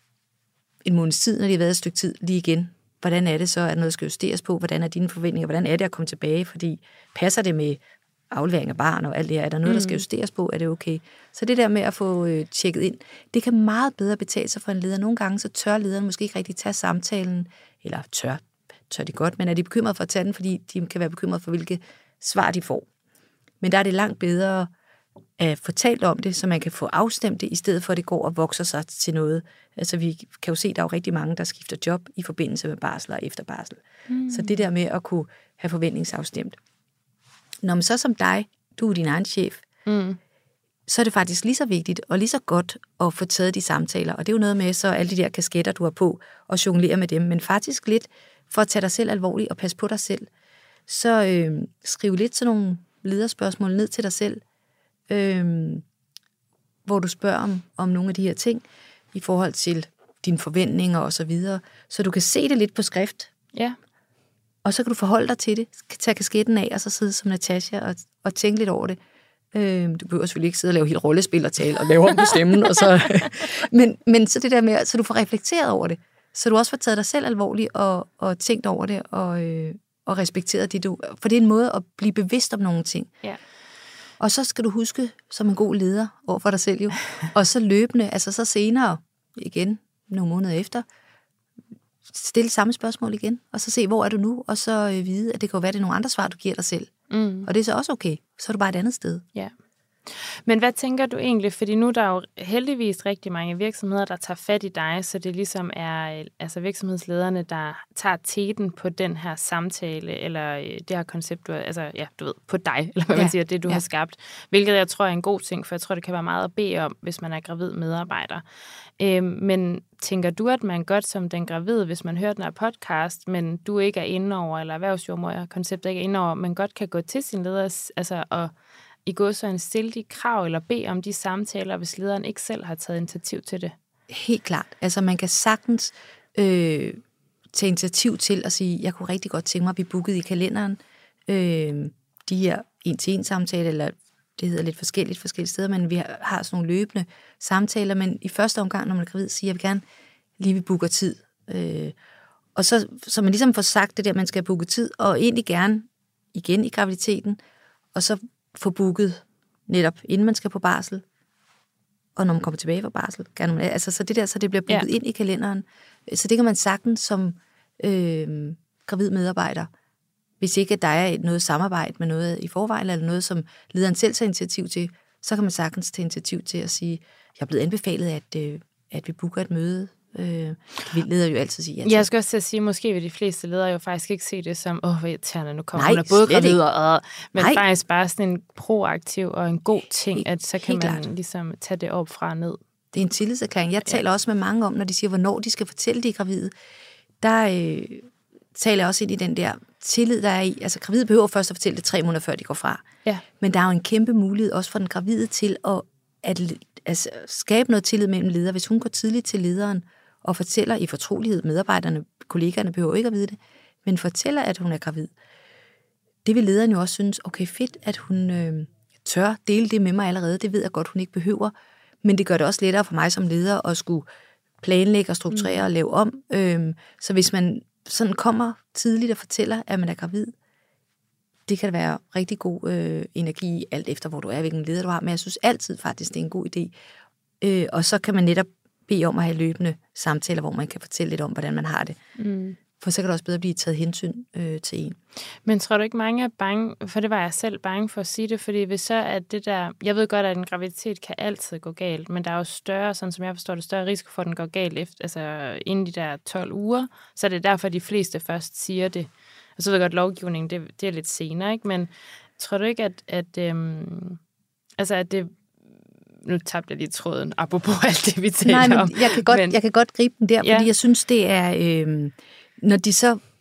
en måneds tid, når de har været et stykke tid, lige igen, hvordan er det så, at noget skal justeres på? Hvordan er dine forventninger? Hvordan er det at komme tilbage? Fordi passer det med aflevering af barn og alt det her? Er der noget, der skal justeres på? Er det okay? Så det der med at få øh, tjekket ind, det kan meget bedre betale sig for en leder. Nogle gange så tør lederen måske ikke rigtig tage samtalen, eller tør, tør de godt, men er de bekymrede for at tage den, fordi de kan være bekymrede for, hvilke svar de får. Men der er det langt bedre at få talt om det, så man kan få afstemt det, i stedet for at det går og vokser sig til noget. Altså vi kan jo se, at der er jo rigtig mange, der skifter job i forbindelse med barsel og efter barsel. Mm. Så det der med at kunne have forventningsafstemt. Når man så som dig, du er din egen chef, mm. så er det faktisk lige så vigtigt og lige så godt at få taget de samtaler. Og det er jo noget med så alle de der kasketter, du har på, og jonglere med dem, men faktisk lidt for at tage dig selv alvorligt og passe på dig selv. Så øh, skriv lidt sådan nogle lederspørgsmål ned til dig selv, øh, hvor du spørger om, om nogle af de her ting i forhold til dine forventninger og så videre, så du kan se det lidt på skrift. Ja. Og så kan du forholde dig til det, tage kasketten af, og så sidde som Natasha og, og tænke lidt over det. Øh, du behøver selvfølgelig ikke sidde og lave helt rollespil og tale og lave om på stemmen. og så, men, men så det der med, så du får reflekteret over det. Så du også får taget dig selv alvorligt og, og tænkt over det og, øh, og respekteret det, du... For det er en måde at blive bevidst om nogle ting. Ja. Og så skal du huske, som en god leder over for dig selv jo, og så løbende, altså så senere, igen, nogle måneder efter, stille samme spørgsmål igen, og så se, hvor er du nu, og så øh, vide, at det kan være, det er nogle andre svar, du giver dig selv. Mm. Og det er så også okay. Så er du bare et andet sted. Ja. Men hvad tænker du egentlig? Fordi nu er der jo heldigvis rigtig mange virksomheder, der tager fat i dig, så det ligesom er altså virksomhedslederne, der tager teten på den her samtale, eller det her koncept, du, altså ja, du ved, på dig, eller hvad man ja. siger, det du ja. har skabt. Hvilket jeg tror er en god ting, for jeg tror, det kan være meget at bede om, hvis man er gravid medarbejder. Øhm, men tænker du, at man godt som den gravide, hvis man hører den her podcast, men du ikke er inde over, eller erhvervsjordmor, konceptet ikke er inde over, man godt kan gå til sin leder, altså og i går så en stille de krav, eller bede om de samtaler, hvis lederen ikke selv har taget initiativ til det? Helt klart. Altså man kan sagtens øh, tage initiativ til at sige, jeg kunne rigtig godt tænke mig at blive booket i kalenderen. Øh, de her en-til-en samtaler, eller det hedder lidt forskelligt forskellige steder, men vi har, har sådan nogle løbende samtaler, men i første omgang, når man er gravid, siger jeg vil gerne lige, vi booker tid. Øh, og så, så man ligesom får sagt det der, man skal have booket tid, og egentlig gerne igen i graviditeten, og så få booket netop, inden man skal på barsel, og når man kommer tilbage fra barsel. Gerne, altså, så det der, så det bliver booket ja. ind i kalenderen. Så det kan man sagtens som øh, gravid medarbejder, hvis ikke der er noget samarbejde med noget i forvejen, eller noget, som lederen selv tager initiativ til, så kan man sagtens tage initiativ til at sige, jeg er blevet anbefalet, at, øh, at vi booker et møde. Øh, vi leder jo altid sige ja til. Jeg skal også til at sige, måske vil de fleste ledere jo faktisk ikke se det som, åh, hvor irriterende, nu kommer hun er både gravid og, men Nej. faktisk bare sådan en proaktiv og en god ting, at så kan Helt man klart. ligesom tage det op fra og ned. Det er en tillidserklæring. Jeg taler ja. også med mange om, når de siger, hvornår de skal fortælle, de er gravide. Der øh, taler jeg også ind i den der tillid, der er i. Altså, gravide behøver først at fortælle det tre måneder, før de går fra. Ja. Men der er jo en kæmpe mulighed også for den gravide til at, at altså, skabe noget tillid mellem ledere. Hvis hun går tidligt til lederen og fortæller i fortrolighed, medarbejderne, kollegaerne behøver ikke at vide det, men fortæller, at hun er gravid. Det vil lederen jo også synes, okay, fedt, at hun øh, tør dele det med mig allerede. Det ved jeg godt, hun ikke behøver. Men det gør det også lettere for mig som leder at skulle planlægge og strukturere mm. og lave om. Øh, så hvis man sådan kommer tidligt og fortæller, at man er gravid, det kan være rigtig god øh, energi, alt efter hvor du er, hvilken leder du har. Men jeg synes altid faktisk, det er en god idé. Øh, og så kan man netop bede om at have løbende samtaler, hvor man kan fortælle lidt om, hvordan man har det. Mm. For så kan det også bedre blive taget hensyn øh, til en. Men tror du ikke, mange er bange, for det var jeg selv bange for at sige det, fordi hvis så er det der, jeg ved godt, at en graviditet kan altid gå galt, men der er jo større, sådan som jeg forstår det, større risiko for, at den går galt efter, altså inden de der tolv uger, så er det derfor, de fleste først siger det. Og så ved jeg godt, lovgivningen, det, det er lidt senere, ikke? Men tror du ikke, at, at, øhm, altså, at det nu tabte jeg lige tråden, apropos alt det, vi taler Nej, men om. Jeg kan godt, men, jeg kan godt gribe den der, fordi ja. jeg synes, det er, øh, når de så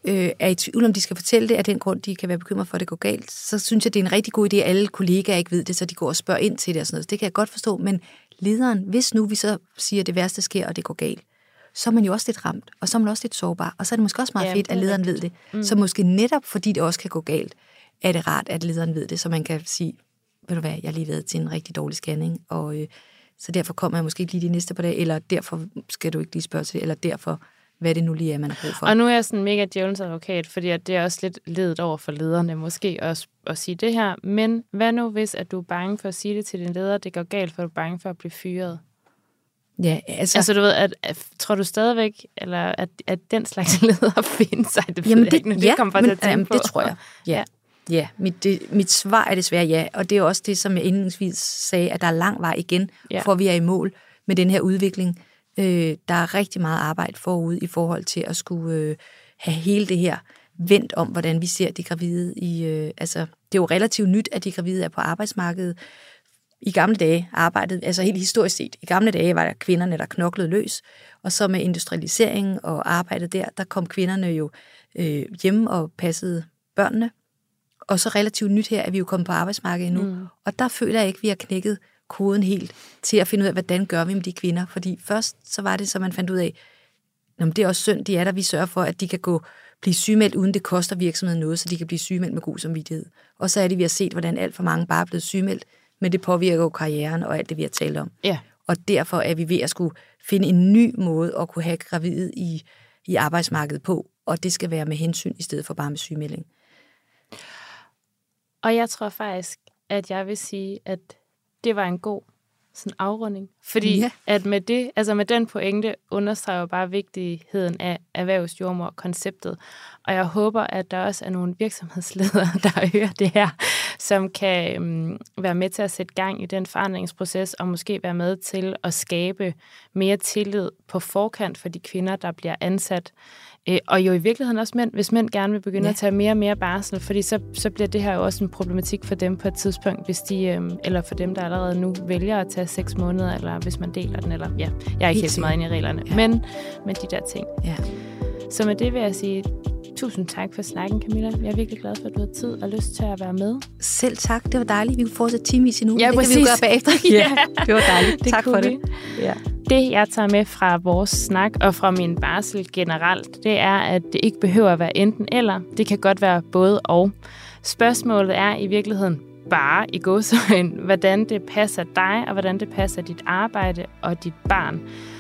øh, er i tvivl om, de skal fortælle det, af den grund, de kan være bekymret for, at det går galt, så synes jeg, det er en rigtig god idé, at alle kollegaer ikke ved det, så de går og spørger ind til det og sådan noget. Det kan jeg godt forstå, men lederen, hvis nu vi så siger, at det værste sker, og det går galt, så er man jo også lidt ramt, og så er man også lidt sårbar, og så er det måske også meget ja, fedt, at lederen ved det. Mm. Så måske netop, fordi det også kan gå galt, er det rart, at lederen ved det, så man kan sige, ved du hvad, jeg har lige været til en rigtig dårlig scanning, og øh, så derfor kommer jeg måske ikke lige de næste par dage, eller derfor skal du ikke lige spørge til det, eller derfor, hvad det nu lige er, man har brug for. Og nu er jeg sådan mega djævelens advokat, fordi at det er også lidt ledet over for lederne, måske også at sige det her, men hvad nu hvis, at du er bange for at sige det til din leder, det går galt, for du er bange for at blive fyret? Ja, altså... Altså, du ved, at, at, tror du stadigvæk, eller at, at den slags ledere findes sig? Det jamen, det, ikke, ja, det kommer men, at tænke jamen, på. Det tror jeg. Ja, ja. Mit, det, mit svar er desværre ja, og det er også det, som jeg indledningsvis sagde, at der er lang vej igen, ja. For vi er i mål med den her udvikling. Øh, der er rigtig meget arbejde forud i forhold til at skulle øh, have hele det her vendt om, hvordan vi ser de gravide i... Øh, altså, det er jo relativt nyt, at de gravide er på arbejdsmarkedet. I gamle dage arbejdede, altså helt historisk set, i gamle dage var der kvinderne, der knoklede løs, og så med industrialiseringen og arbejdet der, der kom kvinderne jo øh, hjemme og passede børnene. Og så relativt nyt her, at vi jo kommet på arbejdsmarkedet nu. Mm. Og der føler jeg ikke, at vi har knækket koden helt til at finde ud af, hvordan gør vi med de kvinder. Fordi først så var det, så man fandt ud af, at det er også synd, de er der, vi sørger for, at de kan gå blive sygemeldt, uden det koster virksomheden noget, så de kan blive sygemeldt med god samvittighed. Og så er det, vi har set, hvordan alt for mange bare er blevet sygemeldt, men det påvirker jo karrieren og alt det, vi har talt om. Ja. Og derfor er vi ved at skulle finde en ny måde at kunne have gravide i, i arbejdsmarkedet på, og det skal være med hensyn i stedet for bare med sygemelding. Og jeg tror faktisk, at jeg vil sige, at det var en god sådan afrunding. Fordi ja. At med det, altså med den pointe understreger jo bare vigtigheden af erhvervsjordmor-konceptet. Og jeg håber, at der også er nogle virksomhedsledere, der hører det her, som kan øhm, være med til at sætte gang i den forandringsproces, og måske være med til at skabe mere tillid på forkant for de kvinder, der bliver ansat. Øh, og jo i virkeligheden også mænd, hvis mænd gerne vil begynde ja. At tage mere og mere barsel, fordi så, så bliver det her jo også en problematik for dem på et tidspunkt, hvis de, øhm, eller for dem, der allerede nu vælger at tage seks måneder, eller hvis man deler den, eller ja, jeg er ikke helt så meget inde i reglerne, ja. men, men de der ting. Ja. Så med det vil jeg sige tusind tak for snakken, Camilla. Jeg er virkelig glad for, at du har tid og lyst til at være med. Selv tak. Det var dejligt. Vi kunne fortsætte timevis endnu. Ja, det præcis. kan vi jo gøre bagefter. Ja, det var dejligt. Det tak for vi. det. Ja. Det, jeg tager med fra vores snak og fra min barsel generelt, det er, at det ikke behøver at være enten eller. Det kan godt være både og. Spørgsmålet er i virkeligheden bare i gåseøjne, hvordan det passer dig, og hvordan det passer dit arbejde og dit barn.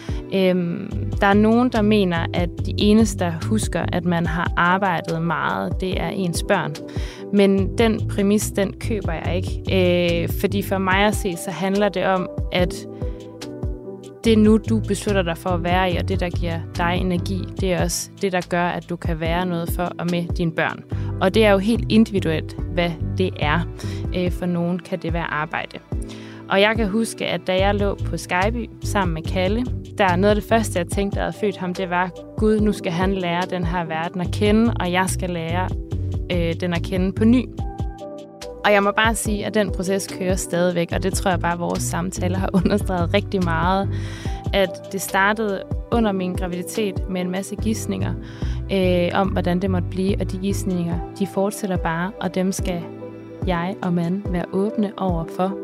Øhm, der er nogen, der mener, at de eneste, der husker, at man har arbejdet meget, det er ens børn. Men den præmis, den køber jeg ikke. Øh, fordi for mig at se, så handler det om, at det er nu, du beslutter dig for at være i, og det, der giver dig energi, det er også det, der gør, at du kan være noget for og med dine børn. Og det er jo helt individuelt, hvad det er. Øh, for nogen kan det være arbejde. Og jeg kan huske, at da jeg lå på Skype sammen med Kalle, der er noget af det første, jeg tænkte, at jeg havde født ham, det var, Gud, nu skal han lære den her verden at kende, og jeg skal lære øh, den at kende på ny. Og jeg må bare sige, at den proces kører stadigvæk, og det tror jeg bare, at vores samtaler har understreget rigtig meget. At det startede under min graviditet med en masse gidsninger øh, om, hvordan det måtte blive, og de gidsninger, de fortsætter bare, og dem skal jeg og mand være åbne over for.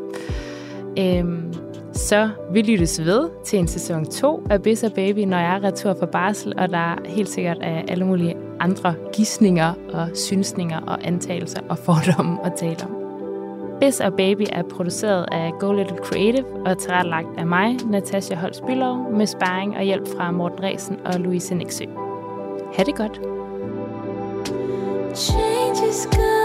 Øhm, så vi lyttes ved til en sæson to af Biz og Baby, når jeg er retur fra barsel, og der helt sikkert er alle mulige andre gidsninger og synsninger og antagelser og fordomme at tale om. Biz og Baby er produceret af Go Little Creative og tilrettelagt af mig, Natasha Holst Bülow, med sparring og hjælp fra Morten Resen og Louise Nexø. Ha' det godt! Change is good.